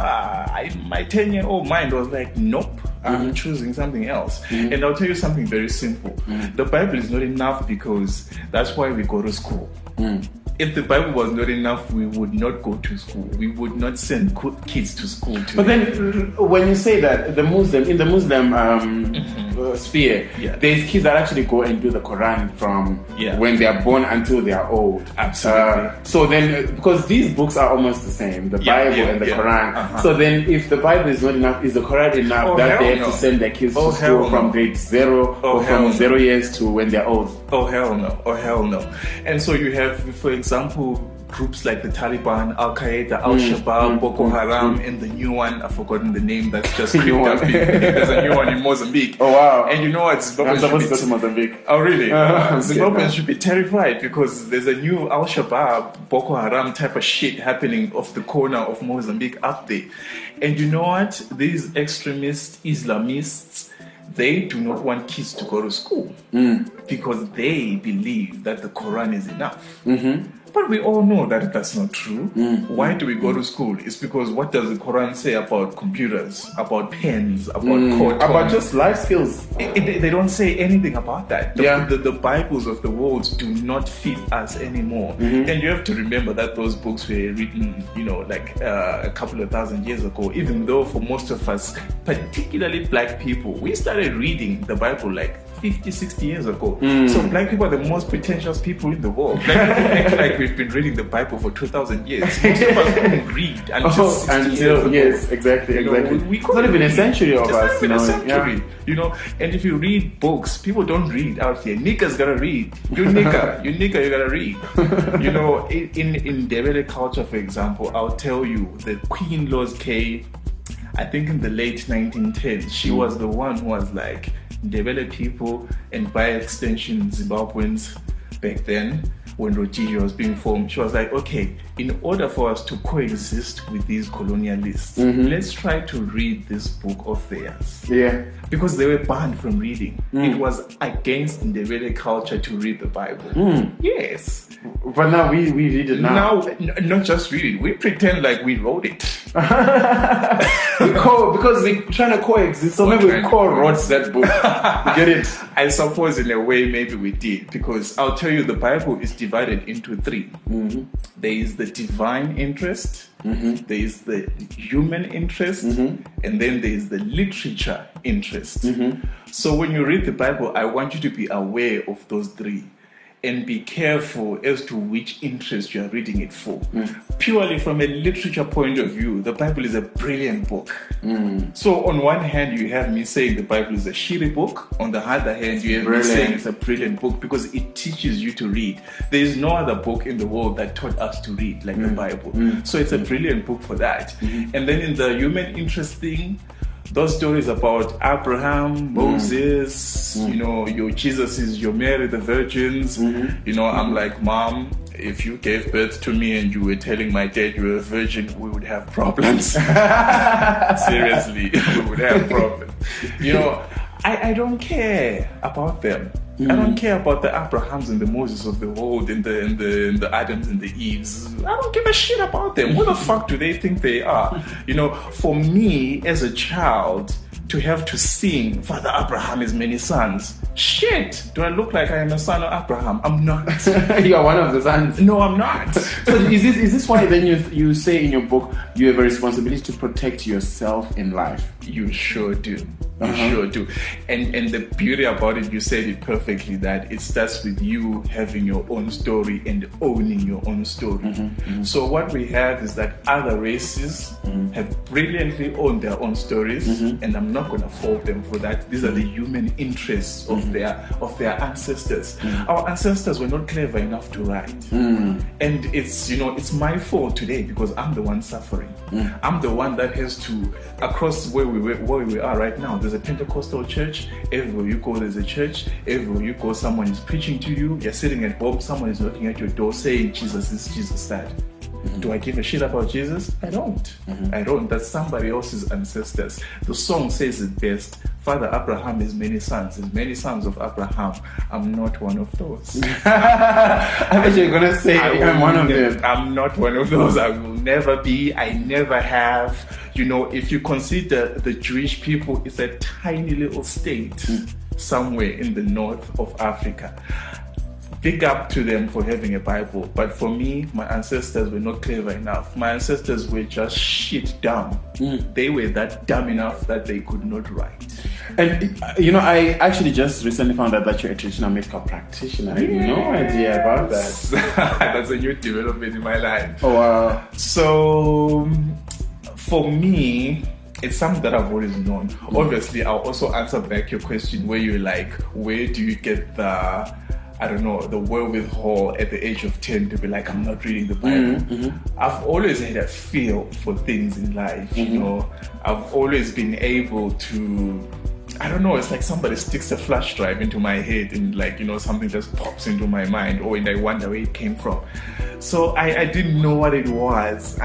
I, my ten-year-old mind was like, nope, I'm mm-hmm. choosing something else. Mm-hmm. And I'll tell you something very simple. Mm-hmm. The Bible is not enough because that's why we go to school. Mm. If the Bible was not enough, we would not go to school. We would not send kids to school. Today. But then, when you say that, the Muslim in the Muslim um, mm-hmm. uh, sphere, yeah. there's kids that actually go and do the Quran from yeah. when they are born until they are old. Absolutely. Uh, so then, because these books are almost the same, the yeah, Bible yeah, and the yeah. Quran. Uh-huh. So then, if the Bible is not enough, is the Quran enough oh, that they have no. to send their kids oh, to school no. from grade zero oh, or from no. zero years to when they're old? Oh hell no! Oh hell no! And so you have, for example, groups like the Taliban, Al Qaeda, Al Shabaab, mm, Boko Haram, mm, and the new one, I've forgotten the name that's just creeped up. There's a new one in Mozambique. Oh wow! And you know what? I'm supposed to go to Mozambique. Oh really? Uh, Zimbabweans should be terrified because there's a new Al Shabaab, Boko Haram type of shit happening off the corner of Mozambique up there. And you know what? These extremist Islamists, they do not want kids to go to school mm. because they believe that the Quran is enough. Mm-hmm. But we all know that that's not true. Mm. Why do we go to school? It's because what does the Quran say about computers, about pens, about mm. code about just life skills? It, it, they don't say anything about that. The, yeah. the, the Bibles of the world do not fit us anymore. Mm-hmm. And you have to remember that those books were written, you know, like uh, a couple of thousand years ago, even though for most of us, particularly black people, we started reading the Bible like fifty, sixty years ago. Mm. So black people are the most pretentious people in the world. Black people act like we've been reading the Bible for two thousand years. Most of us couldn't read until oh, sixty until, years ago. Yes, exactly, you exactly. Know, we, we it's not even a century of it's us. Not even you know, a century, yeah. you know. And if you read books, people don't read out here. Niggas gotta read. You nigga, you nigga, you gotta read. You know, in in, in Ndebele culture, for example, I'll tell you the Queen Laws K, I think in the late nineteen tens, she mm. was the one who was like, Ndebele people, and by extension Zimbabweans back then, when Rhodesia was being formed, she was like, okay, in order for us to coexist with these colonialists, mm-hmm. let's try to read this book of theirs. Yeah. Because they were banned from reading. Mm. It was against Ndebele culture to read the Bible. Mm. Yes. But now we, we read it now. Now, n- not just read it, we pretend like we wrote it. we co- because we're trying to coexist, so maybe we co-wrote that book. You get it? I suppose in a way maybe we did, because I'll tell you the Bible is divided into three. Mm-hmm. There is the divine interest, mm-hmm. there is the human interest, mm-hmm. and then there is the literature interest. Mm-hmm. So when you read the Bible, I want you to be aware of those three and be careful as to which interest you are reading it for. Mm. Purely from a literature point of view, the Bible is a brilliant book. Mm. So on one hand, you have me saying the Bible is a shitty book. On the other hand, you have brilliant. me saying it's a brilliant book because it teaches you to read. There is no other book in the world that taught us to read like mm. the Bible. Mm. So it's a brilliant book for that. Mm-hmm. And then in the human interest thing, those stories about Abraham, Moses, mm. you know, your Jesus is your Mary, the virgins, mm-hmm. you know, I'm like, Mom, if you gave birth to me and you were telling my dad you were a virgin, we would have problems. Seriously, we would have problems. You know, I, I don't care about them. Mm. I don't care about the Abrahams and the Moses of the world and the, and the and the Adams and the Eves. I don't give a shit about them. Who the fuck do they think they are? You know, for me as a child, to have to sing Father Abraham has many sons. Shit! Do I look like I am a son of Abraham? I'm not. You are one of the sons. No, I'm not. So is this is this why then you you say in your book you have a responsibility to protect yourself in life? You sure do. You Uh-huh. sure do. And and the beauty about it, you said it perfectly, that it starts with you having your own story and owning your own story. Mm-hmm, mm-hmm. So what we have is that other races Mm-hmm. have brilliantly owned their own stories, Mm-hmm. and I'm not gonna fault them for that. These are the human interests of Mm-hmm. their of their ancestors. Mm-hmm. Our ancestors were not clever enough to write. Mm. And it's, you know, it's my fault today because I'm the one suffering. Mm. I'm the one that has to, across where we where we are right now, there's a Pentecostal church. Everywhere you go, there's a church. Everywhere you go, someone is preaching to you. You're sitting at home, someone is knocking at your door saying, Jesus this, Jesus that. Mm-hmm. Do I give a shit about Jesus? I don't. Mm-hmm. I don't. That's somebody else's ancestors. The song says it best. Father Abraham has many sons. There's many sons of Abraham. I'm not one of those. I bet you're gonna say I I'm one of ne- them. I'm not one of those. I will never be. I never have. You know, if you consider the Jewish people, it's a tiny little state mm. somewhere in the north of Africa. Big up to them for having a Bible. But for me, my ancestors were not clever enough. My ancestors were just shit dumb. Mm. They were that dumb enough that they could not write. And, uh, you know, I actually just recently found out that you're a traditional medical practitioner. I had Yes. no idea about that. That's a new development in my life. Oh, wow. So, for me, it's something that I've always known. Mm. Obviously, I'll also answer back your question where you're like, where do you get the, I don't know, the wherewithal at the age of ten to be like, I'm not reading the Bible. Mm-hmm. I've always had a feel for things in life, mm-hmm. you know. I've always been able to, I don't know, it's like somebody sticks a flash drive into my head and like, you know, something just pops into my mind, or and I wonder where it came from. So I, I didn't know what it was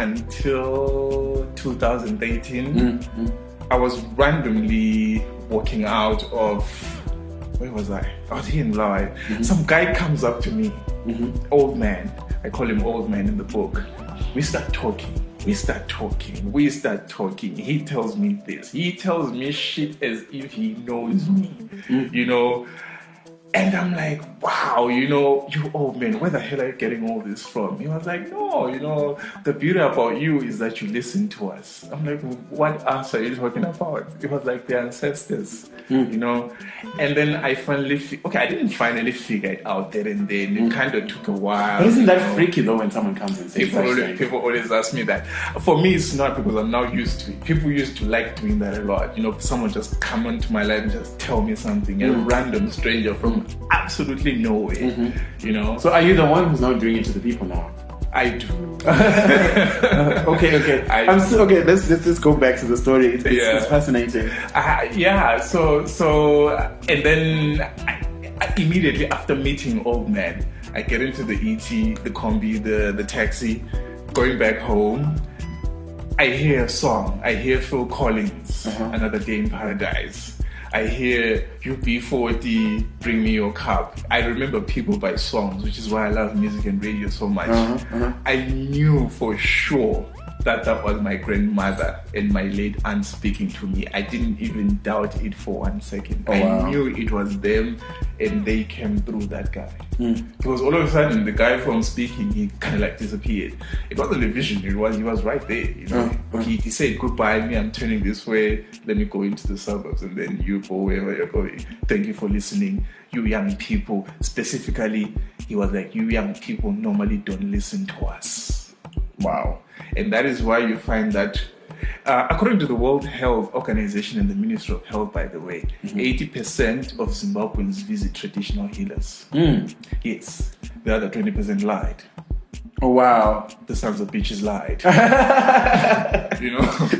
until two thousand eighteen. Mm-hmm. I was randomly walking out of, where was I? I was here in Malawi. Mm-hmm. Some guy comes up to me, mm-hmm. old man. I call him old man in the book. We start talking. We start talking. We start talking. He tells me this. He tells me shit as if he knows me. Mm-hmm. You know? And I'm like, wow, you know, you old man, where the hell are you getting all this from? He was like, no, you know, the beauty about you is that you listen to us. I'm like, what else are you talking about? It was like the ancestors, mm. you know? And then I finally, fi- okay, I didn't finally figure it out there and then. It mm. kind of took a while. But isn't that freaky though when someone comes and says people that? always, people always ask me that. For me, it's not, because I'm now used to it. People used to like doing that a lot. You know, someone just come into my life and just tell me something, mm. a random stranger from absolutely nowhere, mm-hmm. you know. So are you the one who's now doing it to the people now? I do. okay, okay. I I'm still okay. Let's let's just go back to the story. It's, yeah. it's fascinating. Uh, yeah. So so and then I, I, immediately after meeting old man, I get into the E T, the combi, the the taxi, going back home. I hear a song. I hear Phil Collins, uh-huh. Another Day in Paradise. I hear U B forty, Bring Me Your Cup. I remember people by songs, which is why I love music and radio so much. Uh-huh, uh-huh. I knew for sure that that was my grandmother and my late aunt speaking to me. I didn't even doubt it for one second. Oh, I wow. knew it was them, and they came through that guy. Mm. Because all of a sudden, the guy from speaking, he kind of like disappeared. It wasn't a vision. It was he was right there. You know, uh, uh. He, he said goodbye. Me, I'm turning this way. Let me go into the suburbs, and then you go wherever you're going. Thank you for listening, you young people. Specifically, he was like, you young people normally don't listen to us. Wow. And that is why you find that, uh, according to the World Health Organization and the Ministry of Health, by the way, mm-hmm. eighty percent of Zimbabweans visit traditional healers. Mm. Yes. The other twenty percent lied. Oh, wow. The sons of bitches lied. You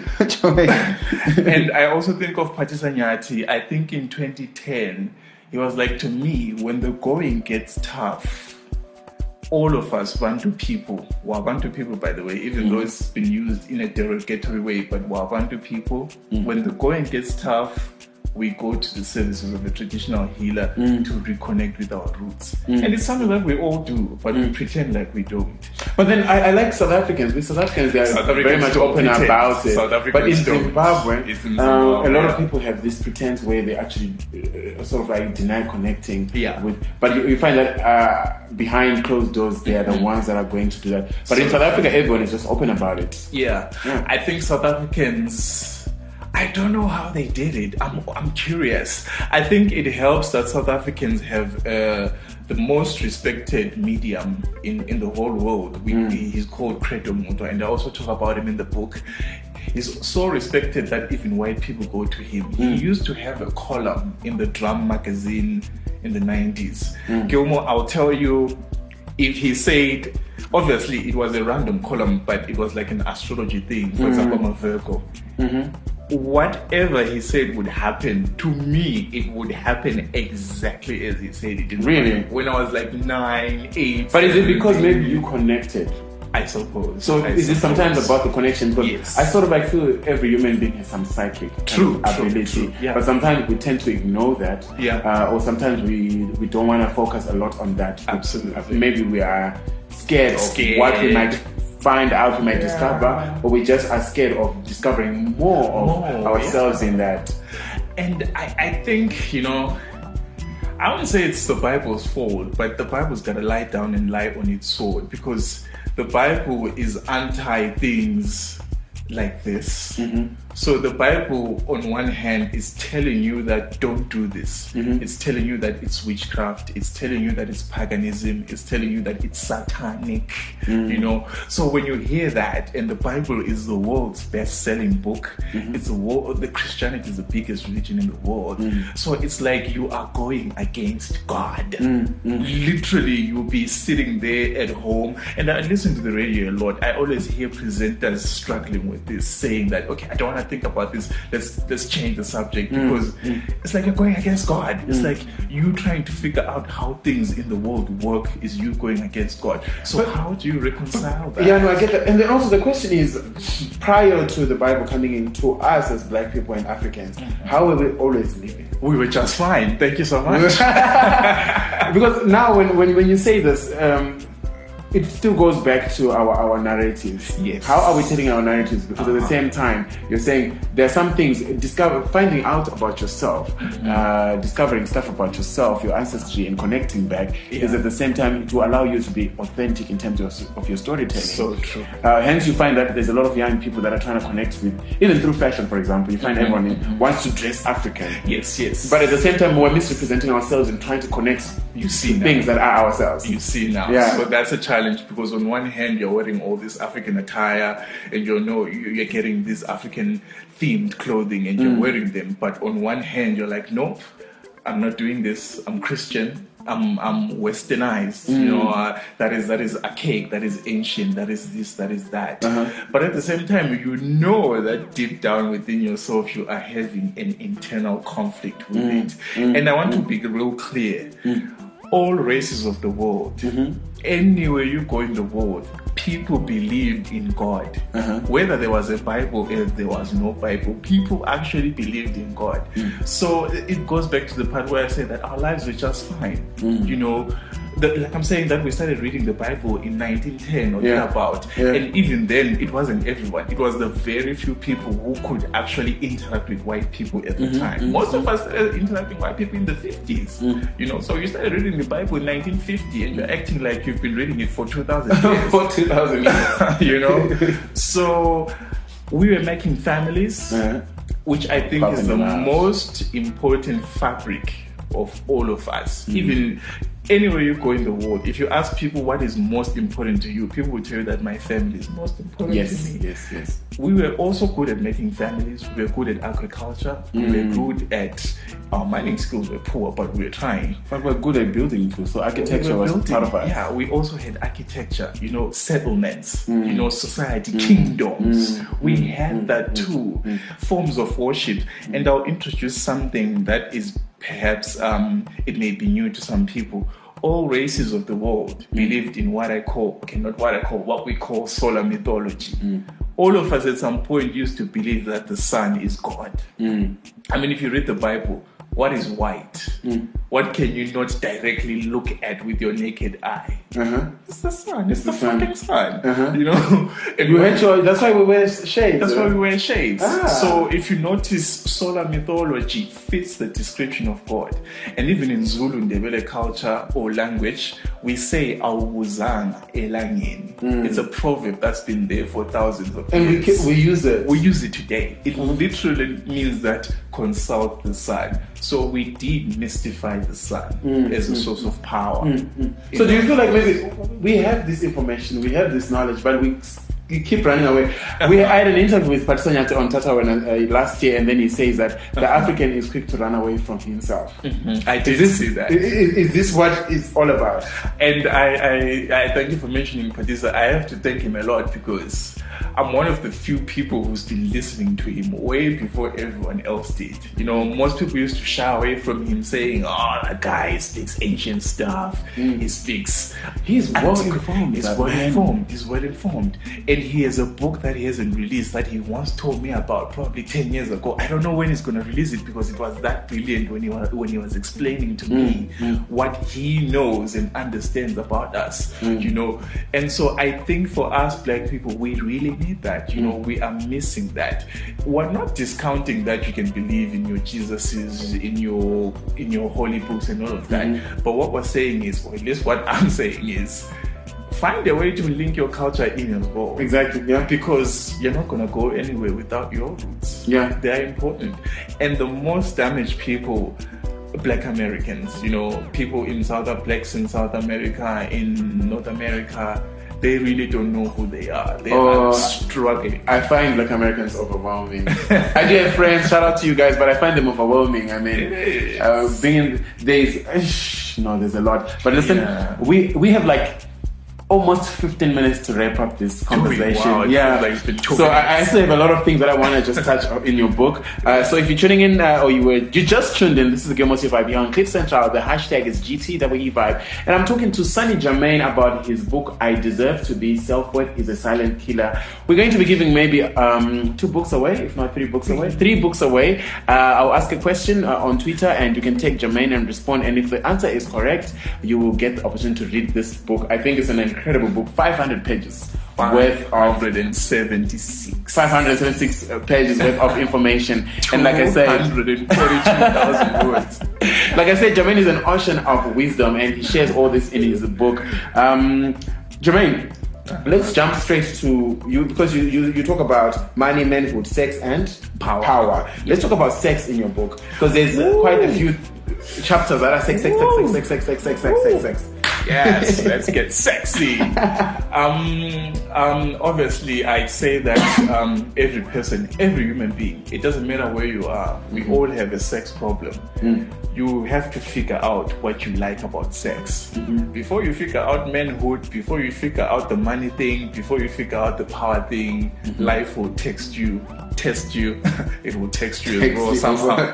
know? And I also think of Patisa Nyati. I think in twenty ten, he was like, to me, when the going gets tough, all of us Bantu people, we're Bantu people, by the way, even mm-hmm. though it's been used in a derogatory way, but we're Bantu people. Mm-hmm. When the going gets tough, we go to the services of a traditional healer mm. to reconnect with our roots. Mm. And it's something that we all do, but mm. we pretend like we don't. But then I, I like South Africans. With South Africans, they are South very much open pretend. about it. But in Zimbabwe, in Zimbabwe uh, a lot of people have this pretense where they actually uh, sort of like deny connecting yeah. with. But you, you find that uh, behind closed doors, they are the mm-hmm. ones that are going to do that. But so, in South Africa, everyone is just open about it. Yeah. yeah. I think South Africans... I don't know how they did it. I'm I'm curious. I think it helps that South Africans have uh, the most respected medium in, in the whole world. We, mm. He's called Credo Mutwa, and I also talk about him in the book. He's so respected that even white people go to him. Mm. He used to have a column in the Drum magazine in the nineties. Mm. Gilmore, I'll tell you, if he said, obviously it was a random column, but it was like an astrology thing. For mm. example, I'm a Virgo. Mm-hmm. Whatever he said would happen, to me, it would happen exactly as he said it. Really? When I was like nine, eight. But is it because maybe you connected? I suppose. So I is suppose. it sometimes about the connection? Because yes. I sort of like feel every human being has some psychic true, ability. True, true. Yeah. But sometimes we tend to ignore that. Yeah. Uh, or sometimes we, we don't want to focus a lot on that. Absolutely. Maybe we are scared, scared. of what we might find out, we might yeah. discover, or we just are scared of discovering more of more, ourselves yeah. in that. And I, I think, you know, I wouldn't say it's the Bible's fault, but the Bible's got to lie down and lie on its sword, because the Bible is anti things like this. Mm-hmm. So the Bible, on one hand, is telling you that don't do this. Mm-hmm. It's telling you that it's witchcraft. It's telling you that it's paganism. It's telling you that it's satanic. Mm-hmm. You know. So when you hear that, and the Bible is the world's best-selling book, mm-hmm. it's the world. The Christianity is the biggest religion in the world. Mm-hmm. So it's like you are going against God. Mm-hmm. Literally, you'll be sitting there at home, and I listen to the radio a lot. I always hear presenters struggling with this, saying that, okay, I don't want to think about this, let's let's change the subject, because mm, mm. it's like you're going against God. Mm. It's like you trying to figure out how things in the world work is you going against God. So but, how do you reconcile that? Yeah, no, I get that. And then also the question is, prior to the Bible coming in, to us as black people and Africans, mm-hmm. how were we always living? We were just fine. Thank you so much. Because now when, when, when you say this, um, it still goes back to our, our narratives. Yes. How are we telling our narratives? Because uh-huh. at the same time, you're saying there are some things, discover, finding out about yourself, mm-hmm. uh, discovering stuff about yourself, your ancestry, and connecting back yeah. is at the same time to allow you to be authentic in terms of, of your storytelling. So true. Uh, hence, you find that there's a lot of young people that are trying to connect with, even through fashion, for example. You find mm-hmm. everyone mm-hmm. wants to dress African. Yes, yes. But at the same time, we're misrepresenting ourselves and trying to connect you see now. things that are ourselves. You see now. Yeah. So that's a challenge, because on one hand you're wearing all this African attire, and you know you're getting this African themed clothing, and you're mm. wearing them. But on one hand you're like, nope, I'm not doing this. I'm Christian. I'm I'm westernized. Mm. You know, uh, that is that is archaic. That is ancient. That is this. That is that. Uh-huh. But at the same time, you know that deep down within yourself, you are having an internal conflict with mm. it. Mm. And I want mm. to be real clear. Mm. All races of the world, mm-hmm. anywhere you go in the world, people believed in God. Uh-huh. Whether there was a Bible or there was no Bible, people actually believed in God. Mm. So it goes back to the part where I say that our lives were just fine. Mm. You know, the, like I'm saying that we started reading the Bible in nineteen ten or yeah. thereabout. Yeah. And even then, it wasn't everyone. It was the very few people who could actually interact with white people at the mm-hmm. time. Mm-hmm. Most of us started interacting with white people in the fifties. Mm. You know, so you started reading the Bible in nineteen fifty, and you're acting like you've been reading it for two thousand years. For two thousand years. You know? So we were making families, uh-huh. which I think Popping is the most important fabric of all of us. Mm-hmm. Even anywhere you go in the world, if you ask people what is most important to you, people will tell you that my family is most important yes, to me. Yes, yes. We were also good at making families. We were good at agriculture. Mm. We were good at our mining skills. Were poor, but we were trying. But we're good at building too. So architecture we was building, part of us. Yeah, we also had architecture. You know, settlements. Mm. You know, society, mm. kingdoms. Mm. We mm. had that too. Mm. Forms of worship. Mm. And I'll introduce something that is perhaps um, it may be new to some people. all races of the world believed in what I call, okay, not what I call, what we call solar mythology. Mm. All of us at some point used to believe that the sun is God. Mm. I mean, if you read the Bible, what is white? Mm. What can you not directly look at with your naked eye? Uh-huh. It's the sun. It's, it's the, the sun. fucking sun. Uh-huh. You know? And you had your, that's why we wear shades. That's right? why we wear shades. Ah. So if you notice, solar mythology fits the description of God. And even in Zulu, Ndebele culture or language, we say awubuzanga elangeni. Mm. It's a proverb that's been there for thousands of and years. And we, we use it. We use it today. It mm. literally means that consult the sun. So we demystify the sun mm, as a mm, source of power. Mm, mm. So do you feel like maybe we have this information, we have this knowledge, but we, we keep running away? Uh-huh. We I had an interview with Patsonyate on Tata when, uh, last year, and then he says that the uh-huh. African is quick to run away from himself. Mm-hmm. I did this, see that. Is, is this what it's all about? And I, I, I thank you for mentioning Patisa. I have to thank him a lot because I'm one of the few people who's been listening to him way before everyone else did. You know, most people used to shy away from him saying, oh, that guy speaks ancient stuff. Mm. He speaks... He's well informed. He's well informed. He's well informed. And he has a book that he hasn't released that he once told me about probably ten years ago. I don't know when he's going to release it because it was that brilliant when he was, when he was explaining to mm. me mm. what he knows and understands about us, mm. you know. And so I think for us black people, we really need that. You know, we are missing that. We're not discounting that you can believe in your Jesuses, in your in your holy books and all of that. Mm-hmm. But what we're saying is, or at least what I'm saying is, find a way to link your culture in as well. Exactly, yeah. Because you're not going to go anywhere without your roots. Yeah. They're important. And the most damaged people, Black Americans, you know, people in South, blacks in South America, in North America, they really don't know who they are. They oh, are struggling. I find Black Americans overwhelming. I do have friends, shout out to you guys, but I find them overwhelming. I mean, uh, being there's no, there's a lot. But listen, yeah. we we have like almost fifteen minutes to wrap up this conversation. Wow, yeah. Like it's been two so minutes. I, I still have a lot of things that I want to just touch in your book. Uh, so if you're tuning in uh, or you were you just tuned in, this is the Gilmore Vibe here on Cliff Central. The hashtag is G T W E Vibe, and I'm talking to Sunny Jermaine about his book I Deserve to Be. Self-Worth is a Silent Killer. We're going to be giving maybe um, two books away, if not three books away, three books away. Uh, I'll ask a question uh, on Twitter, and you can take Jermaine and respond. And if the answer is correct, you will get the opportunity to read this book. I think it's an incredible book. five hundred pages worth of five hundred seventy-six five hundred seventy-six pages worth of information. And like I said, two hundred thirty-two thousand words. Like I said, Jermaine is an ocean of wisdom, and he shares all this in his book. Um, Jermaine, let's jump straight to you because you, you, you talk about money, manhood, sex, and power. power. Let's talk about sex in your book because there's uh, quite a few chapters that are sex, sex, sex, sex, sex, sex, sex, sex, sex, sex. Yes, let's get sexy. Um, um, obviously, I'd say that um, every person, every human being, it doesn't matter where you are, we mm-hmm. all have a sex problem. Mm. You have to figure out what you like about sex. Mm-hmm. Before you figure out manhood, before you figure out the money thing, before you figure out the power thing, mm-hmm. life will text you. Test you, it will text you as well somehow.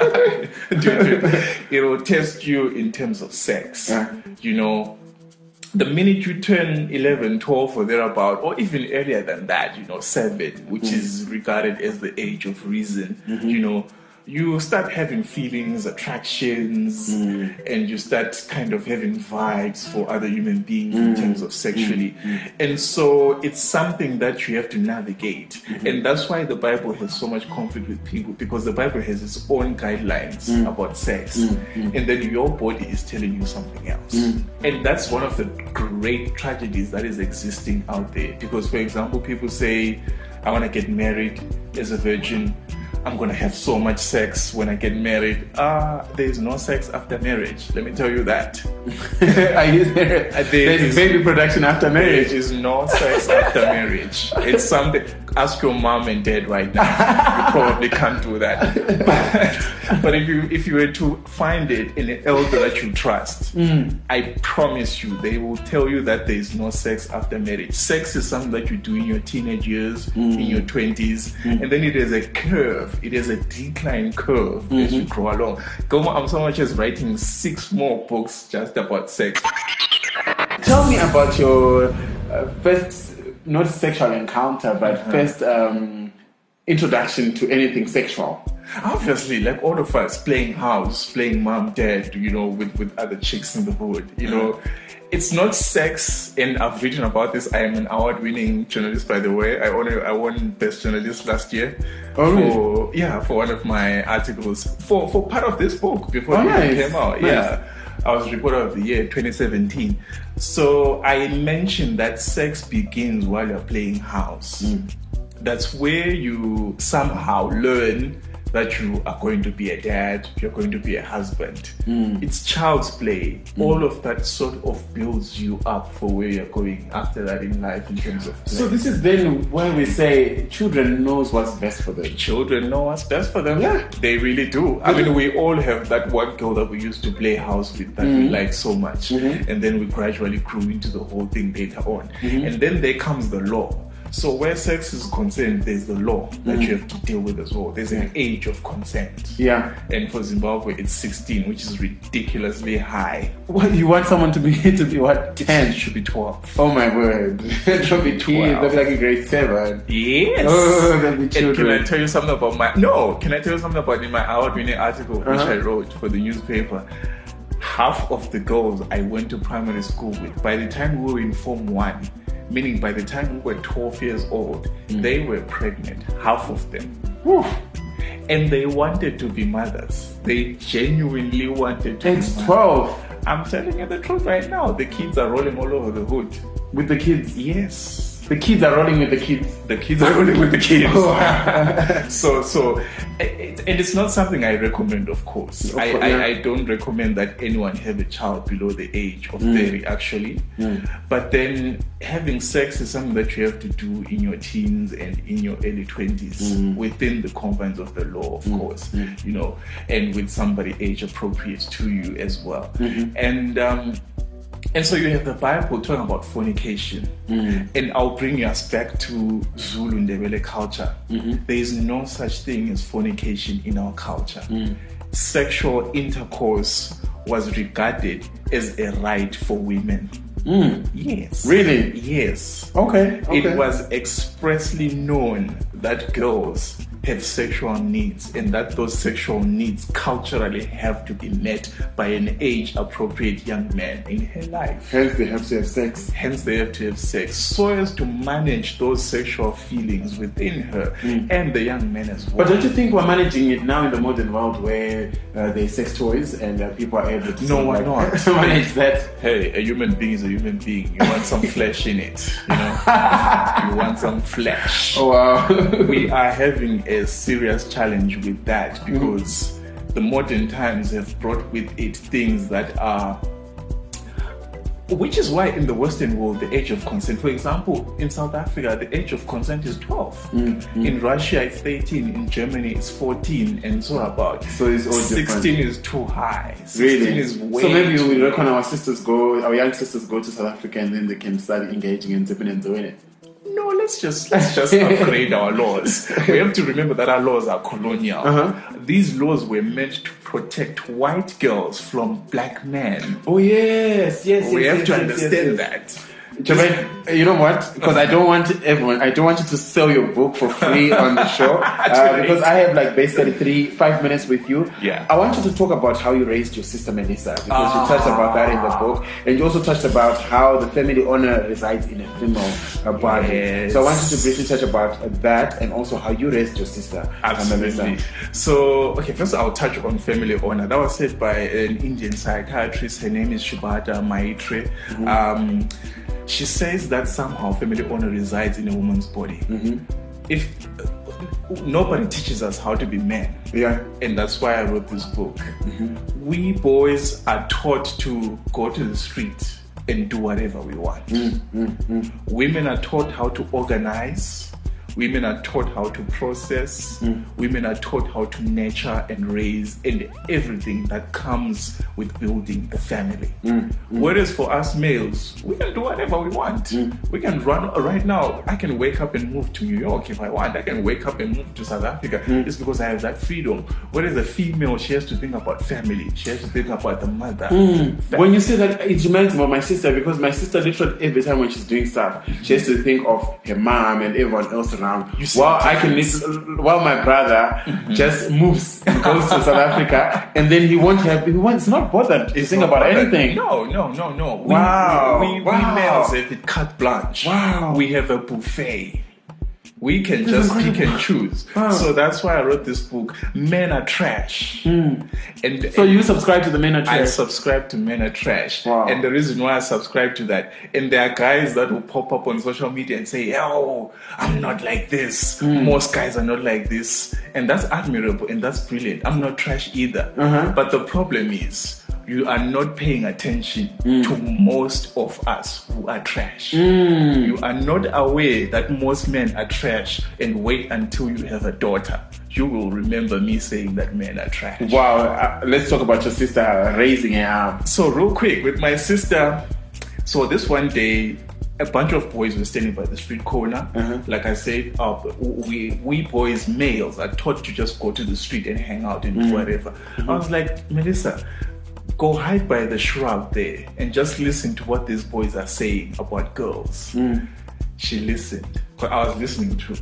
It will test you in terms of sex. Yeah. You know, the minute you turn eleven, twelve or thereabout, or even earlier than that, you know, seven, which mm. is regarded as the age of reason, mm-hmm. you know, you start having feelings, attractions, mm. and you start kind of having vibes for other human beings mm. in terms of sexually. Mm. And so it's something that you have to navigate. Mm-hmm. And that's why the Bible has so much conflict with people, because the Bible has its own guidelines mm. about sex. Mm. And then your body is telling you something else. Mm. And that's one of the great tragedies that is existing out there. Because, for example, people say, I want to get married as a virgin. I'm going to have so much sex when I get married. Ah, uh, there is no sex after marriage. Let me tell you that. Are you there? There is baby production after marriage. There is no sex after marriage. It's something. Ask your mom and dad right now. You probably can't do that. But if you if you were to find it in an elder that you trust, mm. I promise you, they will tell you that there is no sex after marriage. Sex is something that you do in your teenage years, mm. in your twenties, mm. and then it is a curve. It is a decline curve mm-hmm. as you grow along. Gomo Amsomachi is writing six more books just about sex. Tell me about your uh, first, not sexual encounter, but uh-huh. first um, introduction to anything sexual. Obviously, like all of us, playing house, playing mom, dad, you know, with, with other chicks in the hood, you know. It's not sex, and I've written about this. I am an award-winning journalist, by the way. I won, I won Best Journalist last year. Oh, for, really? Yeah, for one of my articles. For for part of this book, before oh, it nice. came out. Nice. Yeah. I was Reporter of the Year twenty seventeen. So I mentioned that sex begins while you're playing house. Mm. That's where you somehow learn that you are going to be a dad, you're going to be a husband. Mm. It's child's play. Mm. All of that sort of builds you up for where you're going after that in life in terms of play. So this is then where we say children knows what's best for them. Children know what's best for them. Yeah. They really do. I mean, we all have that one girl that we used to play house with that mm. we like so much. Mm-hmm. And then we gradually grew into the whole thing later on. Mm-hmm. And then there comes the law. So where sex is concerned, there's the law that mm. you have to deal with as well. There's an age of consent. Yeah. And for Zimbabwe, it's sixteen, which is ridiculously high. Well, you want someone to be to be what? ten? It should be twelve. Oh my word. It should be twelve. They'll be like a grade seven. Yes. Oh, they'll be children. And can I tell you something about my... No, can I tell you something about in my award-winning article, which uh-huh. I wrote for the newspaper? Half of the girls I went to primary school with, by the time we were in Form one, meaning by the time we were twelve years old, mm. they were pregnant, half of them. Woo. And they wanted to be mothers. They genuinely wanted to it's be mothers. twelve. I'm telling you the truth right now. The kids are rolling all over the hood. With the kids? Yes. The kids are rolling with the kids. The kids are rolling with the kids. Oh. so, so, it, and it's not something I recommend, of course. Of I, course I, yeah. I don't recommend that anyone have a child below the age of mm. thirty, actually. Mm. But then having sex is something that you have to do in your teens and in your early twenties, mm. within the confines of the law, of mm. course, mm. you know, and with somebody age appropriate to you as well. Mm-hmm. And, um, And so you have the Bible talking about fornication. Mm. And I'll bring us back to Zulu Ndebele culture. Mm-hmm. There is no such thing as fornication in our culture. Mm. Sexual intercourse was regarded as a right for women. Mm. Yes. Really? Yes. Okay. okay. It was expressly known that girls have sexual needs and that those sexual needs culturally have to be met by an age-appropriate young man in her life. Hence they have to have sex. Hence they have to have sex so as to manage those sexual feelings within her mm. and the young man as well. But don't you think we're managing it now in the modern world where uh, there's sex toys and uh, people are able to no, why like, not? manage that? Hey, a human being is a human being. You want some flesh in it, you know? You want some flesh. Oh, wow. We are having a a serious challenge with that because mm-hmm. the modern times have brought with it things that are, which is why in the Western world the age of consent, for example, in South Africa the age of consent is twelve. Mm-hmm. In Russia it's thirteen, in Germany it's fourteen, and so about. So it's all sixteen different. Is too high. Sixteen really? Is way so maybe too we reckon low. Our sisters go, our young sisters go to South Africa and then they can start engaging and dipping and doing it. No, let's just let's just upgrade our laws. We have to remember that our laws are colonial. Uh-huh. These laws were meant to protect white girls from black men. Oh yes, yes. We yes, have yes, to yes, understand yes, yes. that. Jermaine, you know what? Because I don't want everyone, I don't want you to sell your book for free on the show. Uh, because I have like basically three, five minutes with you. Yeah. I want you to talk about how you raised your sister Melissa. Because ah. you touched about that in the book. And you also touched about how the family honor resides in a female body. Yes. So I want you to briefly touch about that and also how you raised your sister. Absolutely. So, okay, first I'll touch on family honor. That was said by an Indian psychiatrist. Her name is Shubhata Maitre. Mm-hmm. Um, She says that somehow family honor resides in a woman's body. Mm-hmm. If uh, nobody teaches us how to be men, yeah, and that's why I wrote this book. Mm-hmm. We boys are taught to go to the street and do whatever we want. Mm-hmm. Women are taught how to organize. Women are taught how to process. Mm. Women are taught how to nurture and raise and everything that comes with building a family. Mm. Mm. Whereas for us males, we can do whatever we want. Mm. We can run right now. I can wake up and move to New York if I want. I can wake up and move to South Africa. Mm. It's because I have that freedom. Whereas a female, she has to think about family. She has to think about the mother. Mm. When you say that, it reminds me of my sister, because my sister literally every time when she's doing stuff, she has to think of her mom and everyone else around. While I can listen, while my brother mm-hmm. just moves and goes to South Africa, and then he won't have, he wants not bothered to think about bothered. anything. No, no, no, no. Wow. We, we, wow. we males have it carte blanche. Wow. We have a buffet. We can just pick and choose. Wow. So that's why I wrote this book, Men Are Trash. Mm. And So and you subscribe to the Men Are Trash? I subscribe to Men Are Trash. Wow. And the reason why I subscribe to that, and there are guys that will pop up on social media and say, oh, I'm not like this. Mm. Most guys are not like this. And that's admirable and that's brilliant. I'm not trash either. Uh-huh. But the problem is, you are not paying attention mm. to most of us who are trash. Mm. You are not aware that most men are trash, and wait until you have a daughter. You will remember me saying that men are trash. Wow. Uh, let's talk about your sister raising her arm. So real quick, with my sister, so this one day, a bunch of boys were standing by the street corner. Uh-huh. Like I said, uh, we we boys, males, are taught to just go to the street and hang out and mm. do whatever. Mm-hmm. I was like, Melissa, go hide by the shrub there and just listen to what these boys are saying about girls. Mm. She listened. Because I was listening to.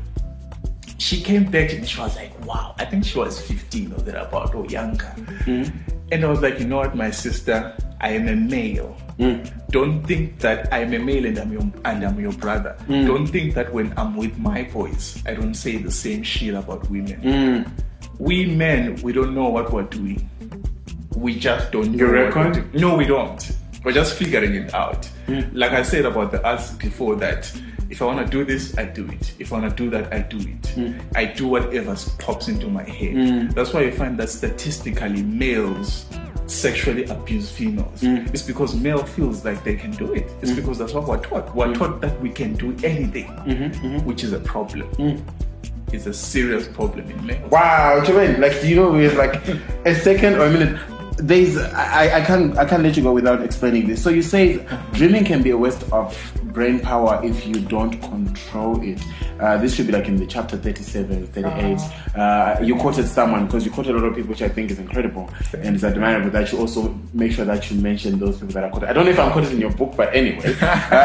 She came back and she was like, wow, I think she was fifteen or thereabout or younger. Mm. And I was like, you know what, my sister, I am a male. Mm. Don't think that I'm a male and I'm your, and I'm your brother. Mm. Don't think that when I'm with my boys, I don't say the same shit about women. Mm. We men, we don't know what we're doing. We just don't know. You reckon? No, we don't. We're just figuring it out. Mm. Like I said about the us before, that if I want to do this, I do it. If I want to do that, I do it. Mm. I do whatever pops into my head. Mm. That's why you find that statistically males sexually abuse females. Mm. It's because male feels like they can do it. It's mm. because that's what we're taught. We're mm. taught that we can do anything, mm-hmm, mm-hmm. which is a problem. Mm. It's a serious problem in males. Wow, Jermaine, like, you know, with like a second or a minute, there's I, I can't I can't let you go without explaining this. So you say dreaming can be a waste of brain power if you don't control it. Uh, this should be like in the chapter thirty-seven, thirty-eight. Uh, you quoted someone, because you quoted a lot of people, which I think is incredible and it's admirable that you also make sure that you mention those people that are quoted. I don't know if I'm quoted in your book, but anyway.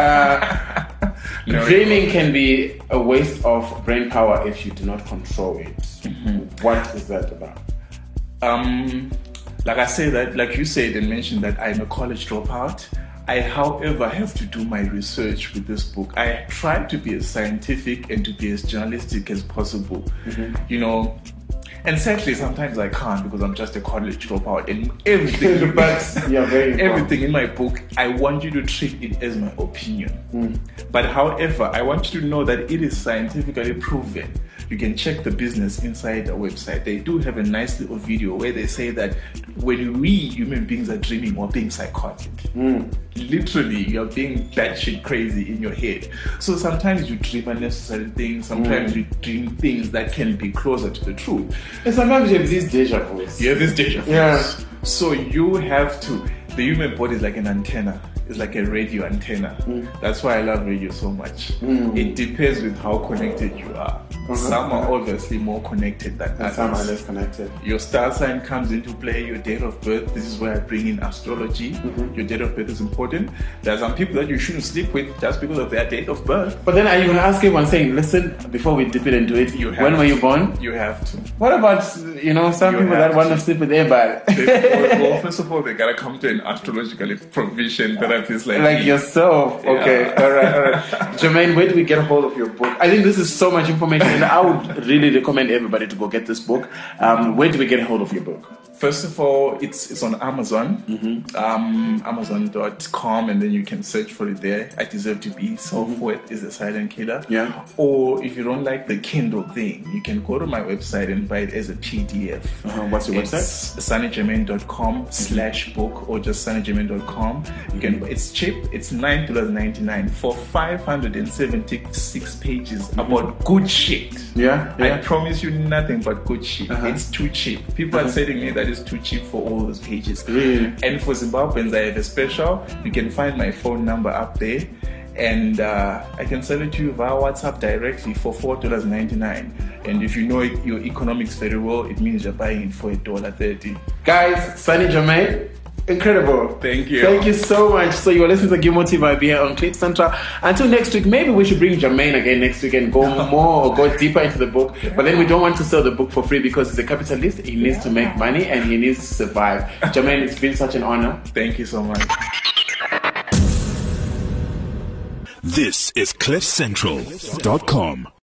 Uh, no, dreaming can be a waste of brain power if you do not control it. Mm-hmm. What is that about? Um... Like I say that, like you said and mentioned that I'm a college dropout. I, however, have to do my research with this book. I try to be as scientific and to be as journalistic as possible. Mm-hmm. You know, and sadly, sometimes I can't because I'm just a college dropout. And everything, but yeah, very everything in my book, I want you to treat it as my opinion. Mm. But however, I want you to know that it is scientifically proven. You can check the business inside the website. They do have a nice little video where they say that when we human beings are dreaming, we're being psychotic. Mm. Literally, you're being batshit crazy in your head. So sometimes you dream unnecessary things. Sometimes mm. you dream things that can be closer to the truth. And sometimes you have these deja vus. You have this deja vus. Yeah. So you have to. The human body is like an antenna. It's like a radio antenna. Mm. That's why I love radio so much. Mm. It depends with how connected you are. Uh-huh. Some are obviously more connected than and others. Some are less connected. Your star sign comes into play, your date of birth. This is where I bring in astrology. Mm-hmm. Your date of birth is important. There are some people that you shouldn't sleep with just because of their date of birth. But then are you going to ask everyone saying, listen, before we dip it into it, you when were you born? You have to. What about, you know, some you people that to. want to sleep with everybody? They, well, first of all, they got to come to an astrological provision therapist like Like yourself. Okay. Yeah. All right. All right. Jermaine, where do we get a hold of your book? I think this is so much information. And I would really recommend everybody to go get this book. Um, where do we get a hold of your book? First of all, it's it's on Amazon, mm-hmm. um, Amazon dot com, and then you can search for it there. I Deserve to Be, Self-Worth mm-hmm. is a Silent Killer. Yeah. Or if you don't like the Kindle thing, you can go to my website and buy it as a P D F. Uh-huh. What's your it's website? sunny jermaine dot com slash book or just sunny jermaine dot com. You can. It's cheap. It's nine dollars and ninety-nine cents for five hundred seventy-six pages mm-hmm. about good shit. Yeah, yeah. I promise you nothing but good shit. Uh-huh. It's too cheap. People uh-huh. are saying to me that it's too cheap for all those pages. Really? And for Zimbabweans, I have a special. You can find my phone number up there, and uh, I can sell it to you via WhatsApp directly for four dollars and ninety-nine cents. And if you know it, your economics very well, it means you're buying it for a dollar thirty. Guys, Sunny Jermaine, incredible. Thank you. Thank you so much. So you are listening to Gilmore T V here on Clip Central. Until next week, maybe we should bring Jermaine again next week and go more or go deeper into the book. But then we don't want to sell the book for free because he's a capitalist. He needs to make money and he needs to survive. Jermaine, it's been such an honor. Thank you so much. This is cliff central dot com.